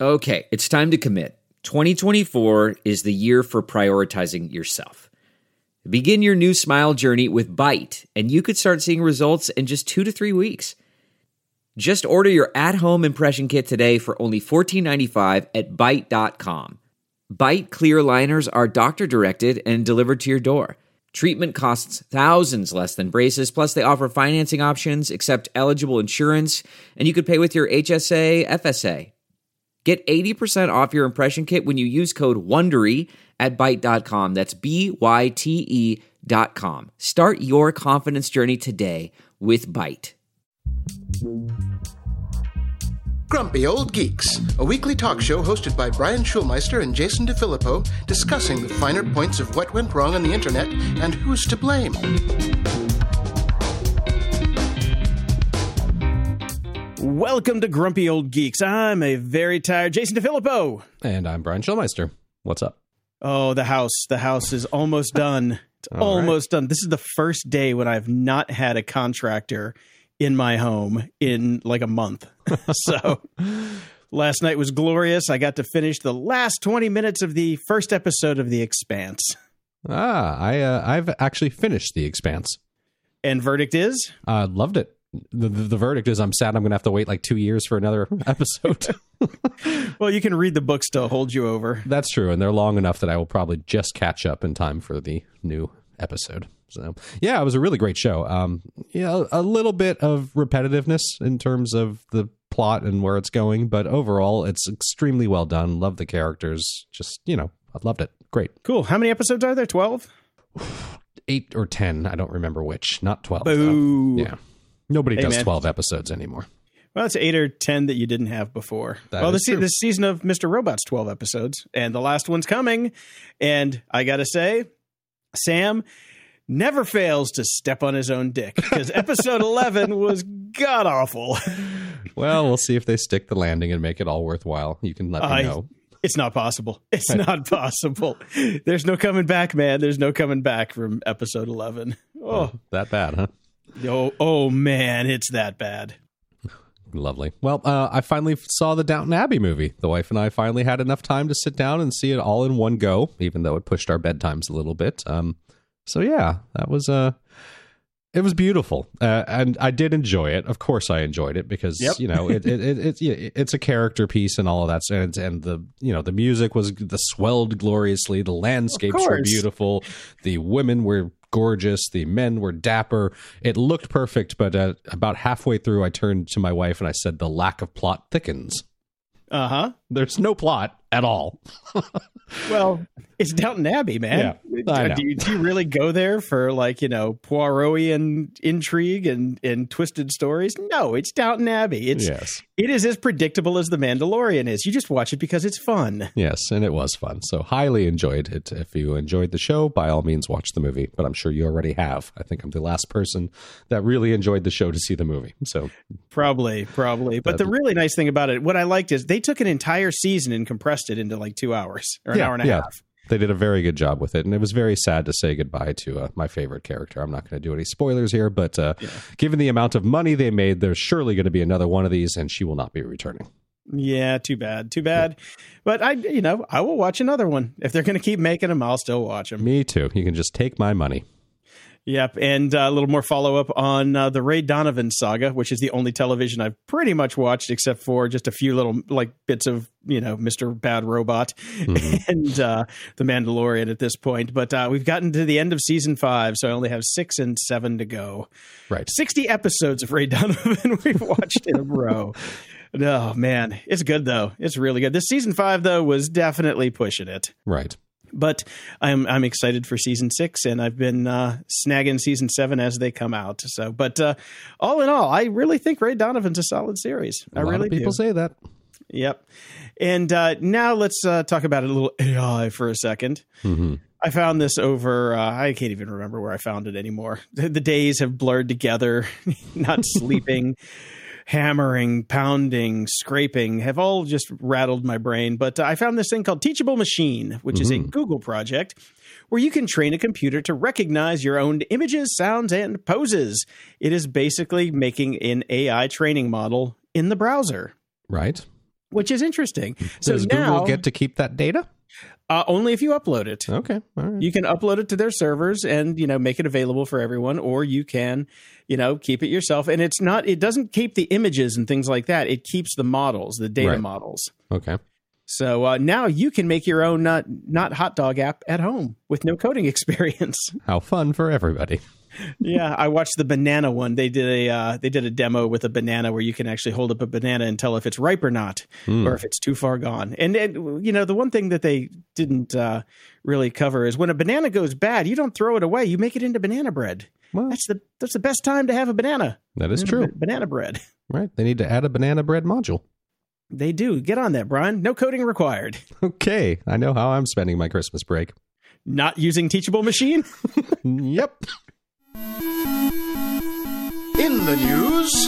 Okay, it's time to commit. 2024 is the year for prioritizing yourself. Begin your new smile journey with Byte, and you could start seeing results in just 2 to 3 weeks. Just order your at-home impression kit today for only $14.95 at Byte.com. Byte clear liners are doctor-directed and delivered to your door. Treatment costs thousands less than braces, plus they offer financing options, accept eligible insurance, and you could pay with your HSA, FSA. Get 80% off your impression kit when you use code WONDERY at Byte.com. That's BYTE.com. Start your confidence journey today with Byte. Grumpy Old Geeks, a weekly talk show hosted by Brian Schulmeister and Jason DeFilippo, discussing the finer points of what went wrong on the internet and who's to blame. Welcome to Grumpy Old Geeks. I'm a very tired Jason DeFilippo. And I'm Brian Schulmeister. What's up? Oh, the house is almost done. It's almost done. This is the first day when I've not had a contractor in my home in like a month. So last night was glorious. I got to finish the last 20 minutes of the first episode of The Expanse. I've actually finished The Expanse. And verdict is? Loved it. The verdict is I'm sad I'm going to have to wait like 2 years for another episode. Well, you can read the books to hold you over. That's true. And they're long enough that I will probably just catch up in time for the new episode. So, yeah, it was a really great show. A little bit of repetitiveness in terms of the plot and where it's going. But overall, it's extremely well done. Love the characters. Just, I loved it. Great. Cool. How many episodes are there? 12? 8 or 10. I don't remember which. Not 12. Boo. Yeah. Nobody does 12 episodes anymore. Well, it's 8 or 10 that you didn't have before. This season of Mr. Robot's 12 episodes, and the last one's coming. And I got to say, Sam never fails to step on his own dick, because episode 11 was god-awful. Well, we'll see if they stick the landing and make it all worthwhile. You can let me know. It's not possible. It's not possible. There's no coming back, man. There's no coming back from episode 11. Oh, that bad, huh? Oh, man, it's that bad. Lovely. Well, I finally saw the Downton Abbey movie. The wife and I finally had enough time to sit down and see it all in one go, even though it pushed our bedtimes a little bit. So yeah, that was it was beautiful, and I did enjoy it. Of course, I enjoyed it because it's a character piece and all of that, and the the music was swelled gloriously. The landscapes were beautiful. The women were gorgeous. The men were dapper. It looked perfect, but about halfway through, I turned to my wife and I said, "The lack of plot thickens." There's no plot at all. Well, it's Downton Abbey, man. Yeah, I know. Do you really go there for Poirot-ian intrigue and twisted stories? No, it's Downton Abbey. It is as predictable as The Mandalorian is. You just watch it because it's fun. Yes, and it was fun. So highly enjoyed it. If you enjoyed the show, by all means, watch the movie. But I'm sure you already have. I think I'm the last person that really enjoyed the show to see the movie. So probably. But the really nice thing about it, what I liked is they took an entire season and compressed it into like 2 hours or an hour and a half. They did a very good job with it, and it was very sad to say goodbye to my favorite character. I'm not going to do any spoilers here, but given the amount of money they made, there's surely going to be another one of these, and she will not be returning. Yeah, too bad. Yeah. But I will watch another one. If they're going to keep making them, I'll still watch them. Me too. You can just take my money. Yep, and a little more follow-up on the Ray Donovan saga, which is the only television I've pretty much watched, except for just a few little bits of Mr. Bad Robot and The Mandalorian at this point. But we've gotten to the end of season 5, so I only have 6 and 7 to go. Right, 60 episodes of Ray Donovan we've watched in a row. Oh man, it's good though. It's really good. This season 5 though was definitely pushing it. Right. But I'm excited for season 6, and I've been snagging season 7 as they come out. So, but all in all, I really think Ray Donovan's a solid series. A lot of people say that. Yep. And now let's talk about a little AI for a second. Mm-hmm. I found this over, I can't even remember where I found it anymore. The days have blurred together, not sleeping. Hammering, pounding, scraping have all just rattled my brain. But I found this thing called Teachable Machine, which is a Google project where you can train a computer to recognize your own images, sounds, and poses. It is basically making an AI training model in the browser. Right. which is interesting. Does Google get to keep that data? Only if you upload it. Okay. All right. You can upload it to their servers and, make it available for everyone, or you can, keep it yourself. And it doesn't keep the images and things like that. It keeps the models, the data models. Okay. So now you can make your own not hot dog app at home with no coding experience. How fun for everybody. Yeah, I watched the banana one. They did a demo with a banana where you can actually hold up a banana and tell if it's ripe or not, or if it's too far gone. And the one thing that they didn't really cover is when a banana goes bad, you don't throw it away. You make it into banana bread. Well, that's the best time to have a banana. That is true. Banana bread. Right. They need to add a banana bread module. They do. Get on that, Brian. No coding required. Okay. I know how I'm spending my Christmas break. Not using Teachable Machine? Yep. In the news,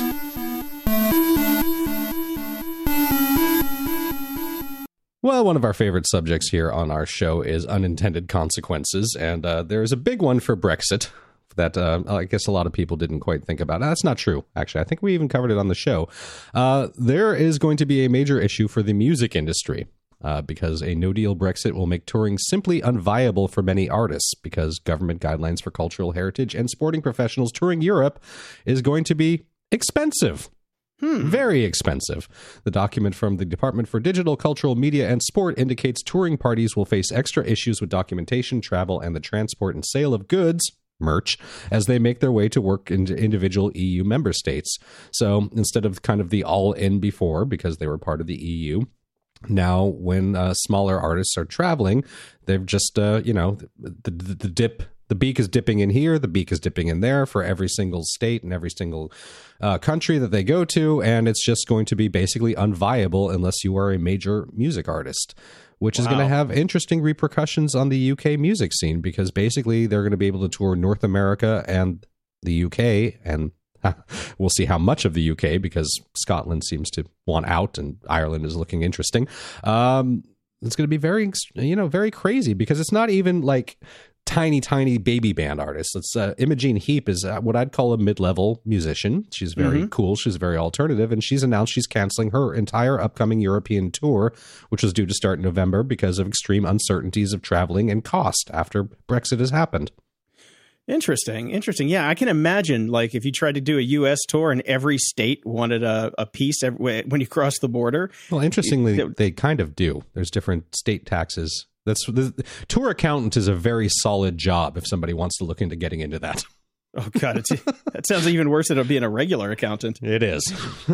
well, one of our favorite subjects here on our show is unintended consequences, and there's a big one for Brexit that I guess a lot of people didn't quite think about. That's not true, actually. I think we even covered it on the show. There is going to be a major issue for the music industry. Because a no-deal Brexit will make touring simply unviable for many artists, because government guidelines for cultural heritage and sporting professionals touring Europe is going to be expensive. Very expensive. The document from the Department for Digital, Cultural, Media, and Sport indicates touring parties will face extra issues with documentation, travel, and the transport and sale of goods, merch, as they make their way to work into individual EU member states. So instead of kind of the all-in before, because they were part of the EU, now, when smaller artists are traveling, they've just, the beak is dipping in here, the beak is dipping in there for every single state and every single country that they go to, and it's just going to be basically unviable unless you are a major music artist, which is going to have interesting repercussions on the UK music scene, because basically they're going to be able to tour North America and the UK, and we'll see how much of the UK, because Scotland seems to want out and Ireland is looking interesting. It's going to be very, very crazy, because it's not even like tiny baby band artists. It's Imogen Heap is what I'd call a mid-level musician. She's very cool. She's very alternative. And she's announced she's canceling her entire upcoming European tour, which was due to start in November because of extreme uncertainties of traveling and cost after Brexit has happened. Interesting. Yeah, I can imagine, like, if you tried to do a U.S. tour and every state wanted a piece when you cross the border. Well, interestingly, they kind of do. There's different state taxes. The tour accountant is a very solid job if somebody wants to look into getting into that. Oh, God, that sounds even worse than being a regular accountant. It is.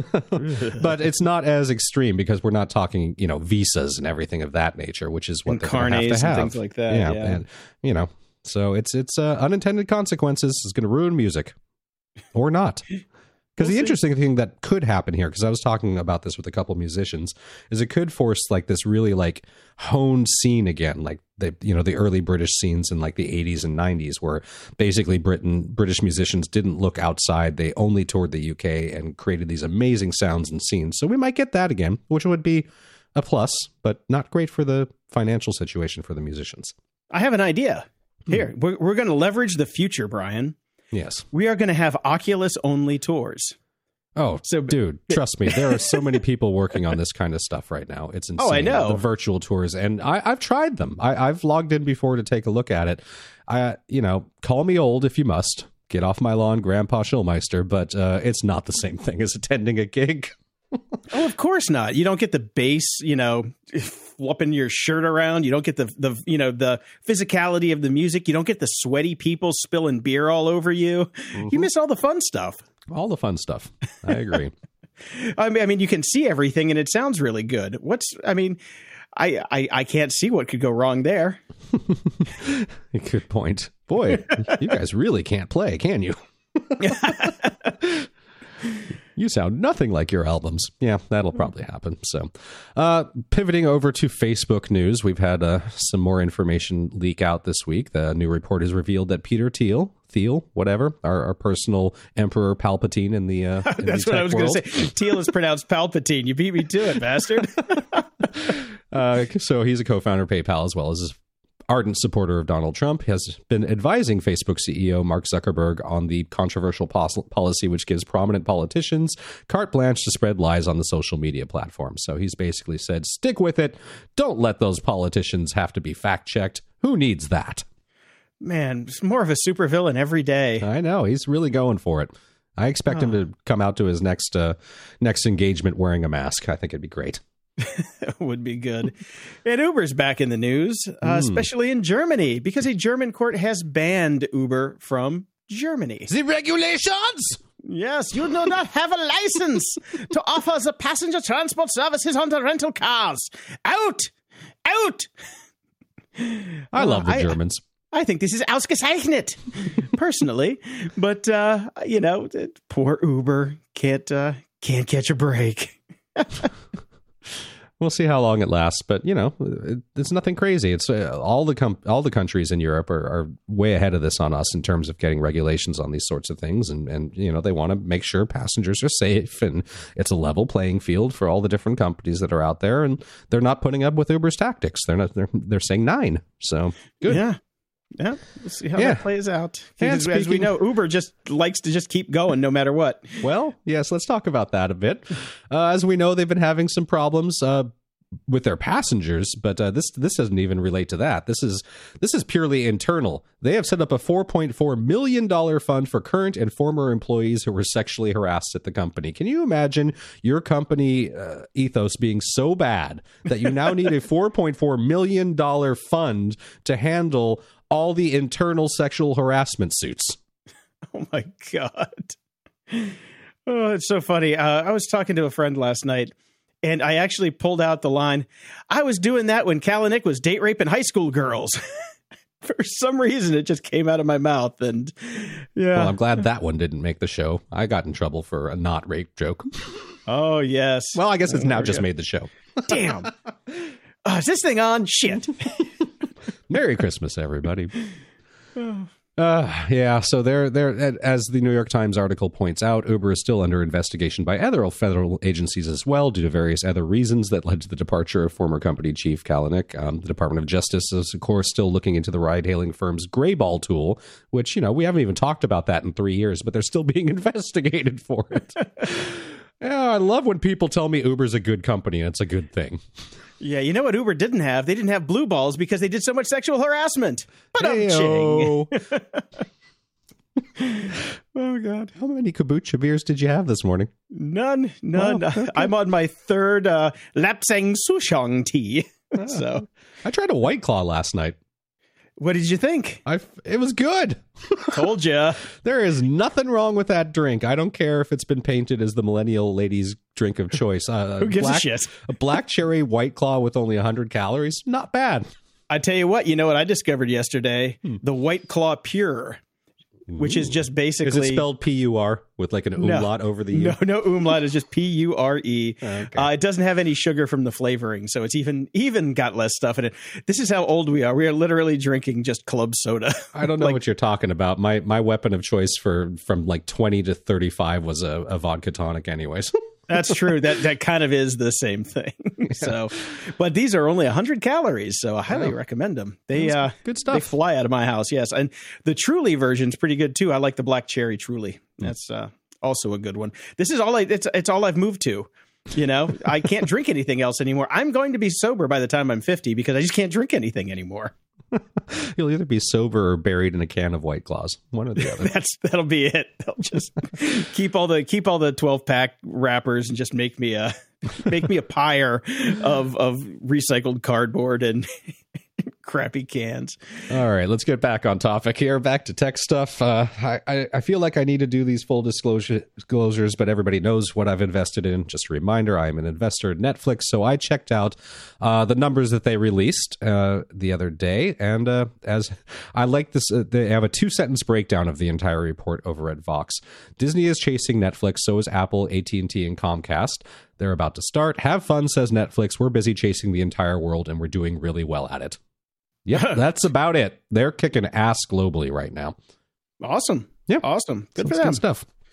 But it's not as extreme, because we're not talking, visas and everything of that nature, which is what they're going to have. And things like that. Yeah. And, so it's unintended consequences is going to ruin music, or not. Because the interesting thing that could happen here, because I was talking about this with a couple musicians, is it could force like this really like honed scene again, like the early British scenes in like the 80s and 90s, where basically British musicians didn't look outside. They only toured the UK and created these amazing sounds and scenes. So we might get that again, which would be a plus, but not great for the financial situation for the musicians. I have an idea. Here, we're going to leverage the future, Brian. Yes. We are going to have Oculus-only tours. Oh, so dude, trust me, there are so many people working on this kind of stuff right now. It's insane. Oh, I know. The virtual tours, and I've tried them. I've logged in before to take a look at it. Call me old if you must. Get off my lawn, Grandpa Schulmeister, but it's not the same thing as attending a gig. Oh, of course not. You don't get the bass, flipping your shirt around. You don't get the physicality of the music. You don't get the sweaty people spilling beer all over you. Mm-hmm. You miss all the fun stuff. All the fun stuff. I agree. I mean, you can see everything and it sounds really good. I can't see what could go wrong there. Good point. Boy, you guys really can't play, can you? You sound nothing like your albums. Yeah, that'll probably happen. So, pivoting over to Facebook news, we've had some more information leak out this week. The new report has revealed that Peter Thiel, whatever, our personal Emperor Palpatine in the that's what I was going to say. Thiel is pronounced Palpatine. You beat me to it, bastard. So he's a co-founder of PayPal, as well as ardent supporter of Donald Trump, has been advising Facebook CEO Mark Zuckerberg on the controversial policy which gives prominent politicians carte blanche to spread lies on the social media platform. So he's basically said, stick with it. Don't let those politicians have to be fact-checked. Who needs that? Man, it's more of a supervillain every day. I know. He's really going for it. I expect him to come out to his next engagement wearing a mask. I think it'd be great. Would be good. And Uber's back in the news, especially in Germany, because a German court has banned Uber from Germany. The regulations! Yes, you do not have a license to offer the passenger transport services on the rental cars. Out! Out! I love the Germans. I think this is ausgezeichnet, personally. But, poor Uber can't catch a break. We'll see how long it lasts, but it's nothing crazy. It's all the countries in Europe are way ahead of this on us in terms of getting regulations on these sorts of things, and they want to make sure passengers are safe and it's a level playing field for all the different companies that are out there, and they're not putting up with Uber's tactics. They're saying 9. So good. Yeah. Yeah, we'll see how that plays out. As we know, Uber just likes to just keep going no matter what. Well, yes, let's talk about that a bit. As we know, they've been having some problems with their passengers, but this doesn't even relate to that. This is purely internal. They have set up a $4.4 million fund for current and former employees who were sexually harassed at the company. Can you imagine your company ethos being so bad that you now need a $4.4 million fund to handle all the internal sexual harassment suits? Oh my God. Oh, it's so funny. I was talking to a friend last night, and I actually pulled out the line, I was doing that when Kalanick was date raping high school girls. For some reason, it just came out of my mouth. And yeah. Well, I'm glad that one didn't make the show. I got in trouble for a not rape joke. Oh, yes. Well, I guess it's now just made the show. Damn. Is this thing on? Shit. Merry Christmas, everybody. Yeah, so they're as the New York Times article points out, Uber is still under investigation by other federal agencies as well due to various other reasons that led to the departure of former company chief Kalanick. The Department of Justice is, of course, still looking into the ride-hailing firm's Greyball tool, which, we haven't even talked about that in 3 years, but they're still being investigated for it. Yeah, I love when people tell me Uber's a good company and it's a good thing. Yeah, you know what Uber didn't have? They didn't have blue balls because they did so much sexual harassment. Oh, God. How many kombucha beers did you have this morning? None. Oh, okay. I'm on my third Lapsang Souchong tea. So I tried a White Claw last night. What did you think? It was good. Told ya. There is nothing wrong with that drink. I don't care if it's been painted as the millennial lady's drink of choice. Who gives a shit? A black cherry White Claw with only 100 calories. Not bad. I tell you what, what I discovered yesterday? The White Claw Pure, which is just basically... Is it spelled P-U-R with like an umlaut over the U? No umlaut. It's just P-U-R-E. Okay. It doesn't have any sugar from the flavoring, so it's even got less stuff in it. This is how old we are. We are literally drinking just club soda. I don't know what you're talking about. My weapon of choice from like 20 to 35 was a vodka tonic anyways. That's true. That kind of is the same thing. Yeah. So, but these are only 100 calories, so I highly recommend them. They good stuff. They fly out of my house. Yes, and the Truly version's pretty good too. I like the black cherry Truly. That's also a good one. This is all it's all I've moved to. I can't drink anything else anymore. I'm going to be sober by the time I'm 50 because I just can't drink anything anymore. You'll either be sober or buried in a can of White Claws. One or the other. That'll be it. They'll just keep all the 12-pack wrappers and just make me a pyre of recycled cardboard and crappy cans. All right, let's get back on topic here. Back to tech stuff. I feel like I need to do these full disclosures, but everybody knows what I've invested in. Just a reminder, I am an investor in Netflix, so I checked out the numbers that they released the other day, and as I like this, they have a 2-sentence breakdown of the entire report over at Vox. Disney is chasing Netflix, so is Apple, AT&T, and Comcast. They're about to start. Have fun, says Netflix. We're busy chasing the entire world, and we're doing really well at it. Yep, that's about it. They're kicking ass globally right now. Awesome. Yep. Awesome. Good for them. Good stuff.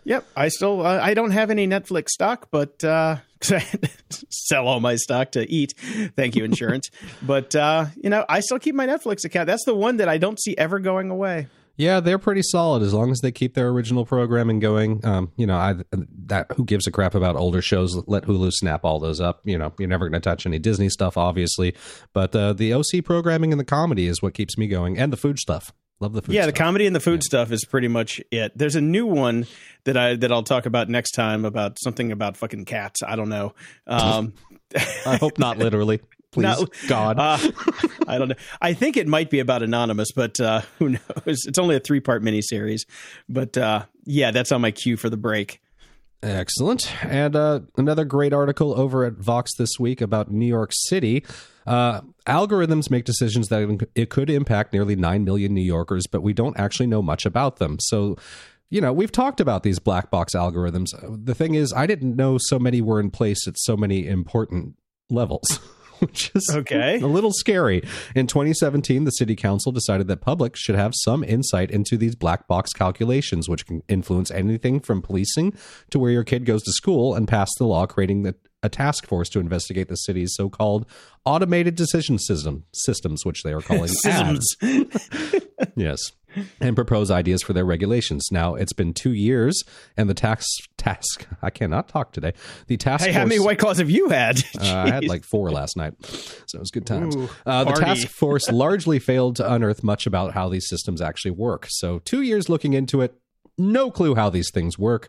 Yep. I don't have any Netflix stock, but 'cause I had to sell all my stock to eat. Thank you, insurance. But, I still keep my Netflix account. That's the one that I don't see ever going away. Yeah, they're pretty solid as long as they keep their original programming going. Who gives a crap about older shows? Let Hulu snap all those up. You're never going to touch any Disney stuff, obviously. But the OC programming and the comedy is what keeps me going, and the food stuff. Love the food stuff. Yeah, the comedy and the food stuff is pretty much it. There's a new one that I'll talk about next time about something about fucking cats. I don't know. I hope not literally. Please, No, God. I don't know. I think it might be about Anonymous, but who knows? It's only a 3-part miniseries. But that's on my queue for the break. Excellent. And another great article over at Vox this week about New York City. Algorithms make decisions that it could impact nearly 9 million New Yorkers, but we don't actually know much about them. So, we've talked about these black box algorithms. The thing is, I didn't know so many were in place at so many important levels. Which is okay. A little scary. In 2017, the city council decided that public should have some insight into these black box calculations, which can influence anything from policing to where your kid goes to school, and pass the law creating a task force to investigate the city's so-called automated decision systems, which they are calling systems. Yes. And propose ideas for their regulations. Now, it's been 2 years, and the task I cannot talk today. The task force, how many White Claws have you had? I had like 4 last night, so it was good times. Ooh, the task force largely failed to unearth much about how these systems actually work. So 2 years looking into it, no clue how these things work.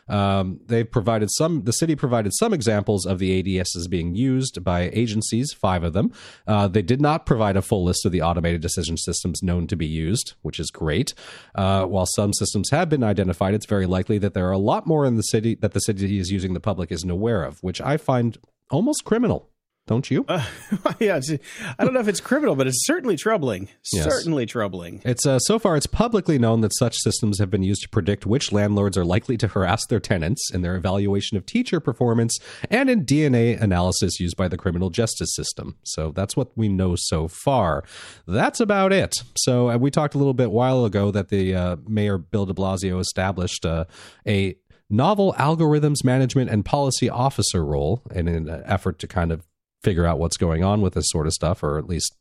The city provided some examples of the ADSs being used by agencies, 5 of them. They did not provide a full list of the automated decision systems known to be used, which is great. While some systems have been identified, it's very likely that there are a lot more in the city that the city is using the public isn't aware of, which I find almost criminal. Don't you? Yeah, I don't know if it's criminal, but it's certainly troubling. Yes. Certainly troubling. It's so far, it's publicly known that such systems have been used to predict which landlords are likely to harass their tenants in their evaluation of teacher performance and in DNA analysis used by the criminal justice system. So that's what we know so far. That's about it. So we talked a little bit while ago that the Mayor Bill de Blasio established a novel algorithms management and policy officer role in an effort to kind of figure out what's going on with this sort of stuff, or at least,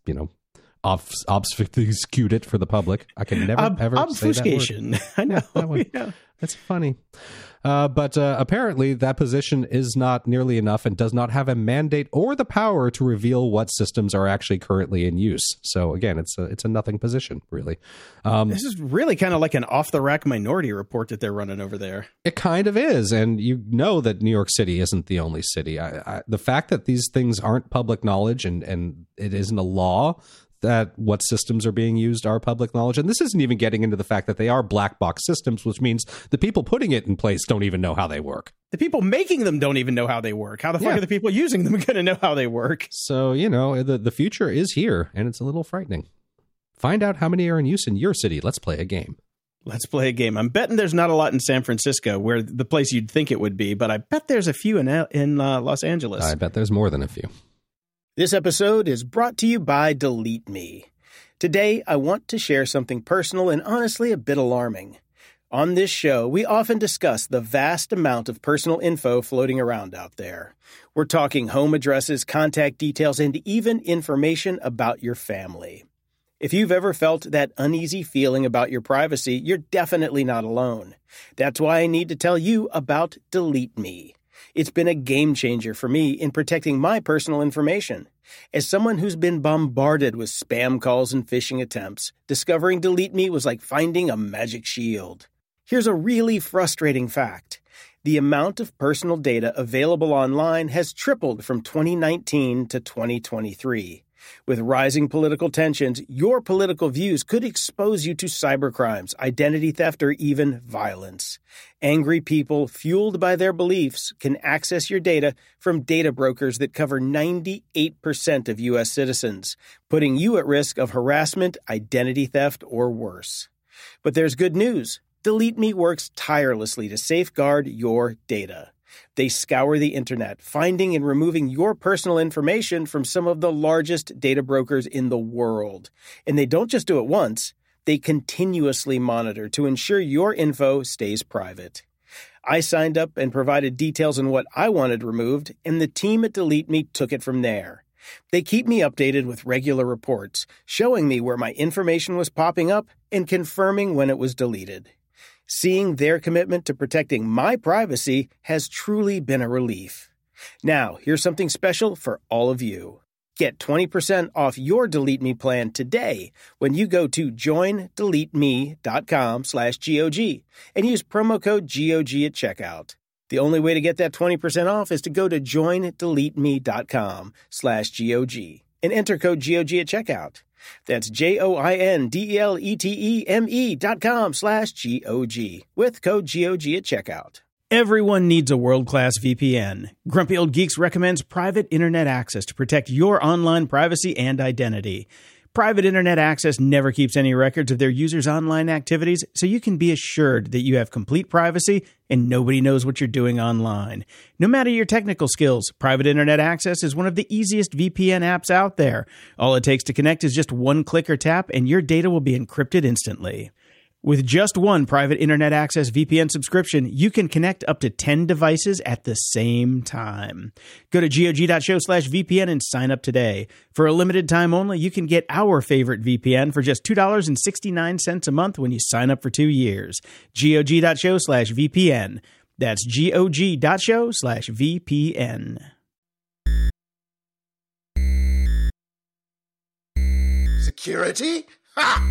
obfuscate it for the public. I can never, ever obfuscation. Say that word. I know. That one. Yeah. That's funny. But apparently that position is not nearly enough and does not have a mandate or the power to reveal what systems are actually currently in use. So again, it's a nothing position, really. This is really kind of like an off-the-rack Minority Report that they're running over there. It kind of is. And you know that New York City isn't the only city. The fact that these things aren't public knowledge and it isn't a law that what systems are being used are public knowledge. And this isn't even getting into the fact that they are black box systems, which means the people putting it in place don't even know how they work. The people making them don't even know how they work. How the fuck are the people using them going to know how they work? So, the future is here, and it's a little frightening. Find out how many are in use in your city. Let's play a game. Let's play a game. I'm betting there's not a lot in San Francisco, where the place you'd think it would be, but I bet there's a few in Los Angeles. I bet there's more than a few. This episode is brought to you by Delete Me. Today, I want to share something personal and honestly a bit alarming. On this show, we often discuss the vast amount of personal info floating around out there. We're talking home addresses, contact details, and even information about your family. If you've ever felt that uneasy feeling about your privacy, you're definitely not alone. That's why I need to tell you about Delete Me. It's been a game changer for me in protecting my personal information. As someone who's been bombarded with spam calls and phishing attempts, discovering Delete Me was like finding a magic shield. Here's a really frustrating fact. The amount of personal data available online has tripled from 2019 to 2023. With rising political tensions, your political views could expose you to cybercrimes, identity theft, or even violence. Angry people, fueled by their beliefs, can access your data from data brokers that cover 98% of U.S. citizens, putting you at risk of harassment, identity theft, or worse. But there's good news. Delete Me works tirelessly to safeguard your data. They scour the internet, finding and removing your personal information from some of the largest data brokers in the world. And they don't just do it once, they continuously monitor to ensure your info stays private. I signed up and provided details on what I wanted removed, and the team at Delete Me took it from there. They keep me updated with regular reports, showing me where my information was popping up and confirming when it was deleted. Seeing their commitment to protecting my privacy has truly been a relief. Now, here's something special for all of you. Get 20% off your Delete Me plan today when you go to joindeleteme.com/GOG and use promo code GOG at checkout. The only way to get that 20% off is to go to joindeleteme.com/GOG and enter code GOG at checkout. That's joindeleteme.com/GOG with code GOG at checkout. Everyone needs a world-class VPN. Grumpy Old Geeks recommends private internet access to protect your online privacy and identity. Private internet access never keeps any records of their users' online activities, so you can be assured that you have complete privacy and nobody knows what you're doing online. No matter your technical skills, private internet access is one of the easiest VPN apps out there. All it takes to connect is just one click or tap, and your data will be encrypted instantly. With just one private internet access VPN subscription, you can connect up to 10 devices at the same time. Go to GOG.show/VPN and sign up today. For a limited time only, you can get our favorite VPN for just $2.69 a month when you sign up for 2 years. GOG.show/VPN. That's GOG.show/VPN. Security? Ha!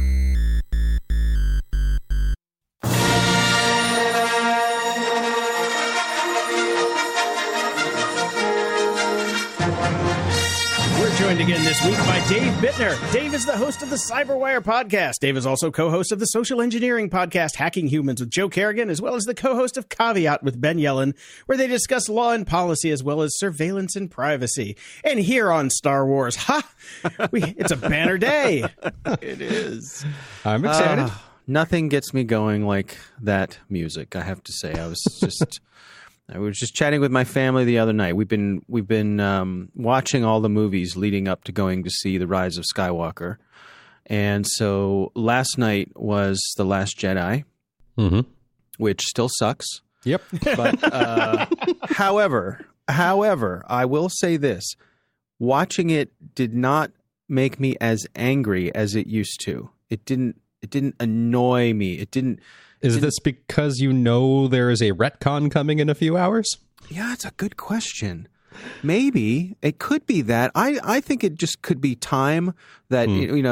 Joined again this week by Dave Bittner. Dave is the host of the Cyberwire podcast. Dave is also co-host of the social engineering podcast Hacking Humans with Joe Kerrigan, as well as the co-host of Caveat with Ben Yellen, where they discuss law and policy as well as surveillance and privacy. And here on Star Wars, it's a banner day. It is. I'm excited. Nothing gets me going like that music, I have to say. I was just chatting with my family the other night. We've been watching all the movies leading up to going to see The Rise of Skywalker, and so last night was The Last Jedi, which still sucks. Yep. But however, I will say this: watching it did not make me as angry as it used to. It didn't annoy me. It didn't. Is this because you know there is a retcon coming in a few hours? Yeah, it's a good question. Maybe it could be that. I think it just could be time that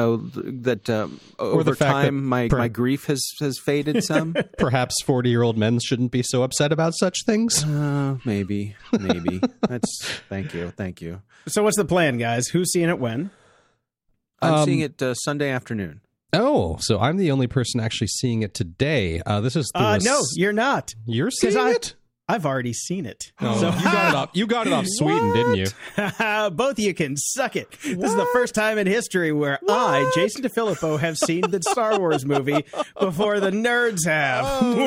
over time my grief has faded some. Perhaps 40-year-old men shouldn't be so upset about such things. Maybe. That's thank you. So what's the plan, guys? Who's seeing it when? I'm seeing it Sunday afternoon. Oh, so I'm the only person actually seeing it today. This is no, you're not. You're seeing it? I've already seen it. Oh, so you got it off Sweden, didn't you? Both of you can suck it. What? This is the first time in history where I, Jason DeFilippo, have seen the Star Wars movie before the nerds have.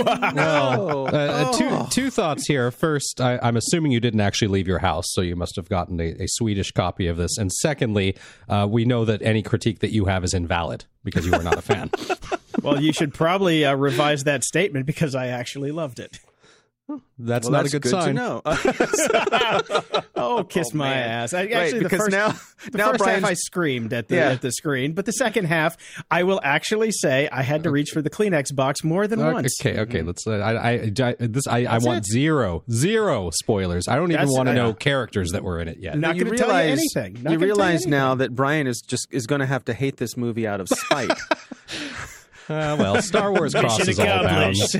Two thoughts here. First, I'm assuming you didn't actually leave your house, so you must have gotten a Swedish copy of this. And secondly, we know that any critique that you have is invalid because you are not a fan. Well, you should probably revise that statement because I actually loved it. That's not a good sign. To know. Kiss my ass! Actually, because the first Brian's... half I screamed at the screen, but the second half I will actually say I had to reach for the Kleenex box more than once. Okay. Let's. I want zero spoilers. I don't even want to know characters that were in it yet. Not going to tell you anything. You realize now that Brian is going to have to hate this movie out of spite. Well, Star Wars crosses all bounds.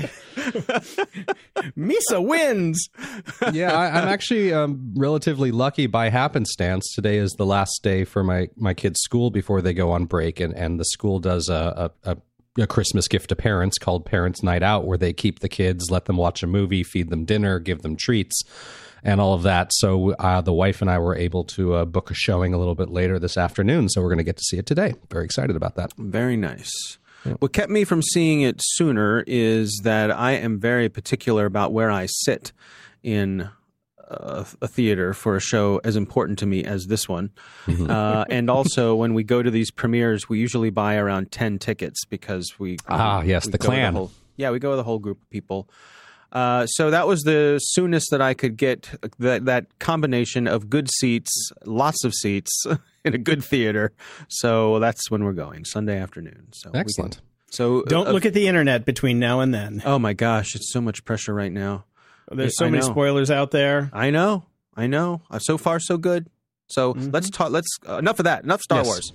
Misa wins. Yeah, I'm actually relatively lucky by happenstance. Today is the last day for my kids' school before they go on break, and the school does a Christmas gift to parents called Parents' Night Out, where they keep the kids, let them watch a movie, feed them dinner, give them treats, and all of that. So the wife and I were able to book a showing a little bit later this afternoon, so we're going to get to see it today. Very excited about that. Very nice. What kept me from seeing it sooner is that I am very particular about where I sit in a theater for a show as important to me as this one. And also, when we go to these premieres, we usually buy around 10 tickets because we the clan. We go with a whole group of people. So that was the soonest that I could get that combination of good seats, lots of seats in a good theater. So that's when we're going, Sunday afternoon. So Excellent. So Don't look at the internet between now and then. Oh my gosh, it's so much pressure right now. There's so many spoilers out there. I know. So far, so good. So let's talk. Enough of that. Enough Star Wars.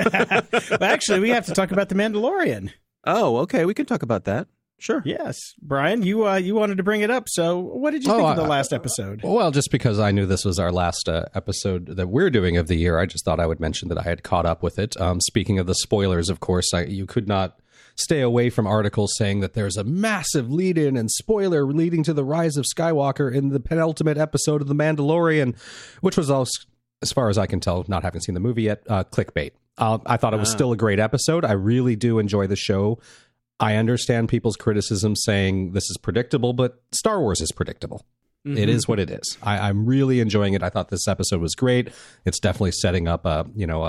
Well, actually, we have to talk about The Mandalorian. Oh, okay. We can talk about that. Sure. Yes, Brian, you wanted to bring it up. So, what did you think of the last episode? Well, just because I knew this was our last episode that we're doing of the year, I just thought I would mention that I had caught up with it. Speaking of the spoilers, of course, you could not stay away from articles saying that there's a massive lead-in and spoiler leading to the rise of Skywalker in the penultimate episode of The Mandalorian, which was, as far as I can tell, not having seen the movie yet, clickbait. I thought it was still a great episode. I really do enjoy the show. I understand people's criticism saying this is predictable, but Star Wars is predictable. Mm-hmm. It is what it is. I'm really enjoying it. I thought this episode was great. It's definitely setting up a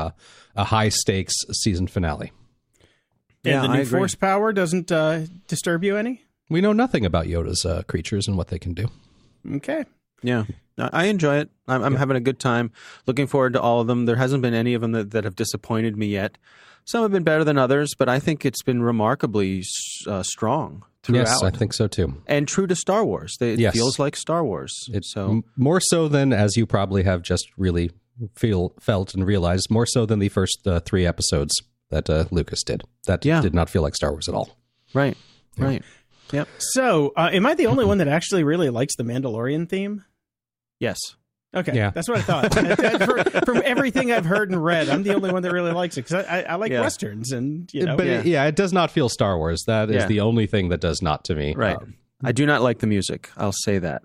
high stakes season finale. And the new force power doesn't disturb you any? We know nothing about Yoda's creatures and what they can do. Okay. Yeah. I enjoy it. I'm having a good time. Looking forward to all of them. There hasn't been any of them that have disappointed me yet. Some have been better than others, but I think it's been remarkably strong throughout. Yes, I think so too. And true to Star Wars. It feels like Star Wars. More so than, as you probably have just really felt and realized, more so than the first 3 episodes that Lucas did. That did not feel like Star Wars at all. Right. Right. Yep. So, am I the only one that actually really likes the Mandalorian theme? Yes. Okay, yeah. That's what I thought. From everything I've heard and read, I'm the only one that really likes it because I like Westerns and, But it does not feel Star Wars. That is the only thing that does not to me. Right. I do not like the music. I'll say that.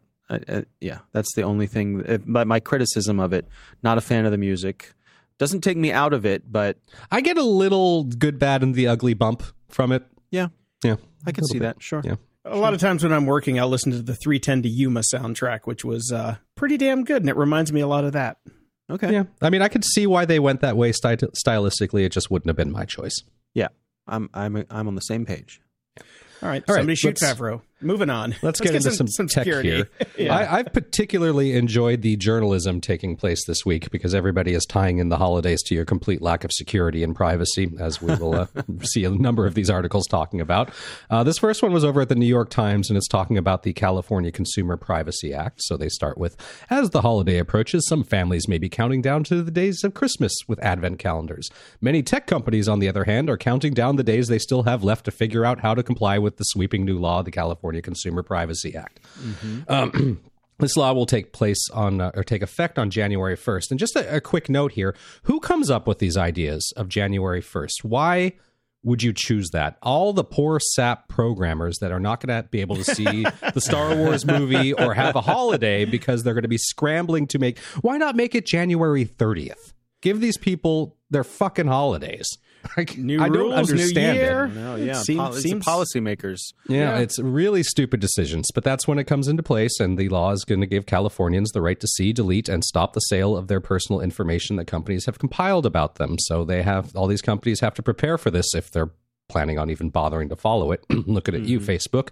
That's the only thing. But my criticism of it, not a fan of the music. Doesn't take me out of it, but... I get a little good, bad, and the ugly bump from it. Yeah. Yeah. I can see that. Sure. Yeah. A lot of times when I'm working, I'll listen to the 3:10 to Yuma soundtrack, which was pretty damn good, and it reminds me a lot of that. Okay. Yeah. I mean, I could see why they went that way stylistically. It just wouldn't have been my choice. Yeah. I'm on the same page. All right. Somebody shoot Favreau. Moving on. Let's get into some tech security here. I've particularly enjoyed the journalism taking place this week because everybody is tying in the holidays to your complete lack of security and privacy, as we will see a number of these articles talking about. This first one was over at the New York Times, and it's talking about the California Consumer Privacy Act. So they start with, as the holiday approaches, some families may be counting down to the days of Christmas with advent calendars. Many tech companies, on the other hand, are counting down the days they still have left to figure out how to comply with the sweeping new law, the California Consumer Privacy Act. Mm-hmm. This law will take effect on January 1st. And just a quick note here, who comes up with these ideas of January 1st? Why would you choose that? All the poor sap programmers that are not going to be able to see the Star Wars movie or have a holiday because they're going to be scrambling to make... Why not make it January 30th? Give these people their fucking holidays. Like, new I rules, don't understand new year. it. No, yeah, Seems policymakers. Yeah, it's really stupid decisions, but that's when it comes into place, and the law is going to give Californians the right to see, delete, and stop the sale of their personal information that companies have compiled about them. So all these companies have to prepare for this if they're planning on even bothering to follow it. Looking at you, Facebook.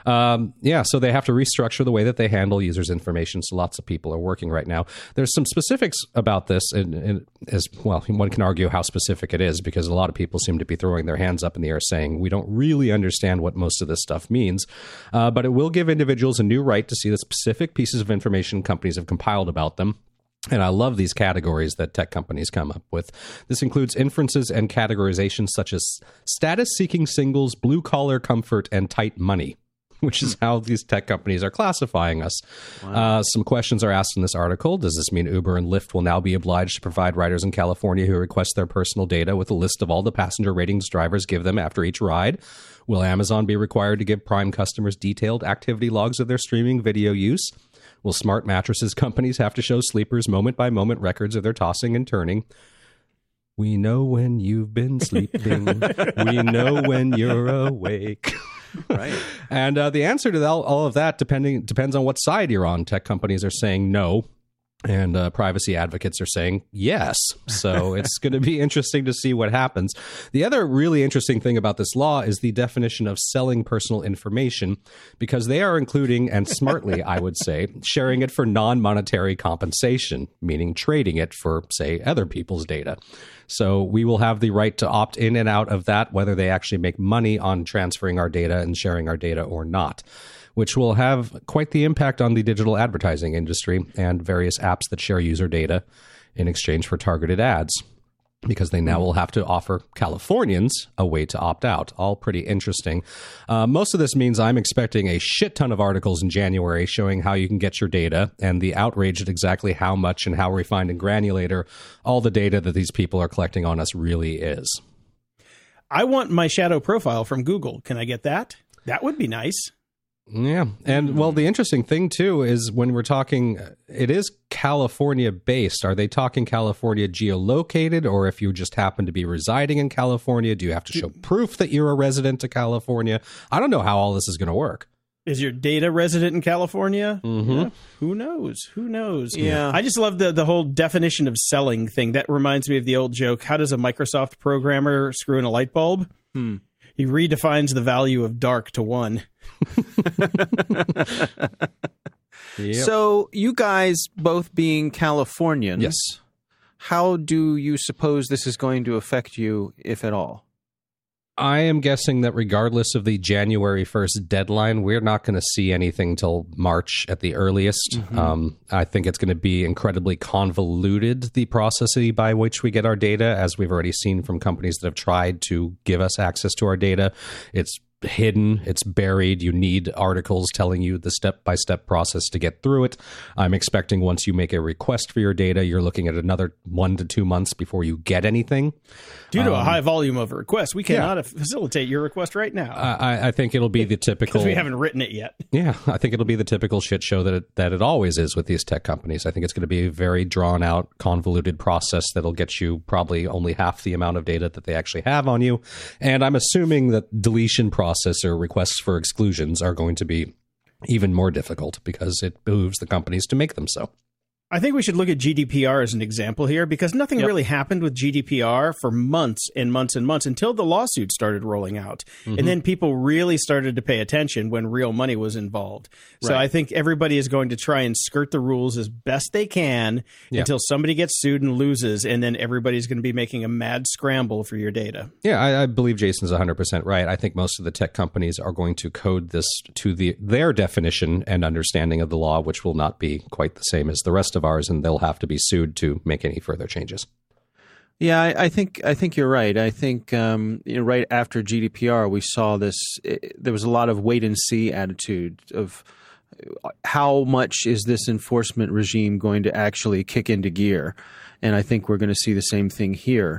So they have to restructure the way that they handle users' information. So lots of people are working right now. There's some specifics about this, and as well, one can argue how specific it is because a lot of people seem to be throwing their hands up in the air saying, we don't really understand what most of this stuff means. But it will give individuals a new right to see the specific pieces of information companies have compiled about them. And I love these categories that tech companies come up with. This includes inferences and categorizations such as status-seeking singles, blue-collar comfort, and tight money, which is how these tech companies are classifying us. Wow. Some questions are asked in this article. Does this mean Uber and Lyft will now be obliged to provide riders in California who request their personal data with a list of all the passenger ratings drivers give them after each ride? Will Amazon be required to give Prime customers detailed activity logs of their streaming video use? Will smart mattresses companies have to show sleepers moment-by-moment records of their tossing and turning? We know when you've been sleeping. We know when you're awake. Right. And the answer to all of that depends on what side you're on. Tech companies are saying no. And privacy advocates are saying yes. So it's going to be interesting to see what happens. The other really interesting thing about this law is the definition of selling personal information, because they are including, and smartly, I would say, sharing it for non-monetary compensation, meaning trading it for, say, other people's data. So we will have the right to opt in and out of that, whether they actually make money on transferring our data and sharing our data or not, which will have quite the impact on the digital advertising industry and various apps that share user data in exchange for targeted ads, because they now will have to offer Californians a way to opt out. All pretty interesting. Most of this means I'm expecting a shit ton of articles in January showing how you can get your data and the outrage at exactly how much and how refined and granular all the data that these people are collecting on us really is. I want my shadow profile from Google. Can I get that? That would be nice. Yeah. And well, the interesting thing, too, is when we're talking, it is California based. Are they talking California geolocated, or if you just happen to be residing in California, do you have to show proof that you're a resident of California? I don't know how all this is going to work. Is your data resident in California? Mm-hmm. Yeah. Who knows? Who knows? Yeah. I just love the whole definition of selling thing. That reminds me of the old joke. How does a Microsoft programmer screw in a light bulb? He redefines the value of dark to 1. Yep. So you guys both being Californians, Yes. how do you suppose this is going to affect you, if at all? I am guessing that regardless of the January 1st deadline, we're not going to see anything till March at the earliest. I think it's going to be incredibly convoluted, the process by which we get our data, as we've already seen from companies that have tried to give us access to our data. It's hidden, it's buried. You need articles telling you the step-by-step process to get through it. I'm expecting once you make a request for your data, you're looking at another 1 to 2 months before you get anything. Due to a high volume of requests, we cannot facilitate your request right now. I think it'll be the typical... Because we haven't written it yet. Yeah, I think it'll be the typical shit show that it always is with these tech companies. I think it's going to be a very drawn-out, convoluted process that'll get you probably only half the amount of data that they actually have on you. And I'm assuming that deletion process or requests for exclusions are going to be even more difficult because it behooves the companies to make them so. I think we should look at GDPR as an example here, because nothing really happened with GDPR for months and months and months until the lawsuit started rolling out. And then people really started to pay attention when real money was involved. So I think everybody is going to try and skirt the rules as best they can until somebody gets sued and loses, and then everybody's going to be making a mad scramble for your data. Yeah, I believe Jason's 100% right. I think most of the tech companies are going to code this to their definition and understanding of the law, which will not be quite the same as the rest of ours, and they'll have to be sued to make any further changes. Yeah, I think you're right. I think right after GDPR, we saw this. There was a lot of wait and see attitude of how much is this enforcement regime going to actually kick into gear, and I think we're going to see the same thing here.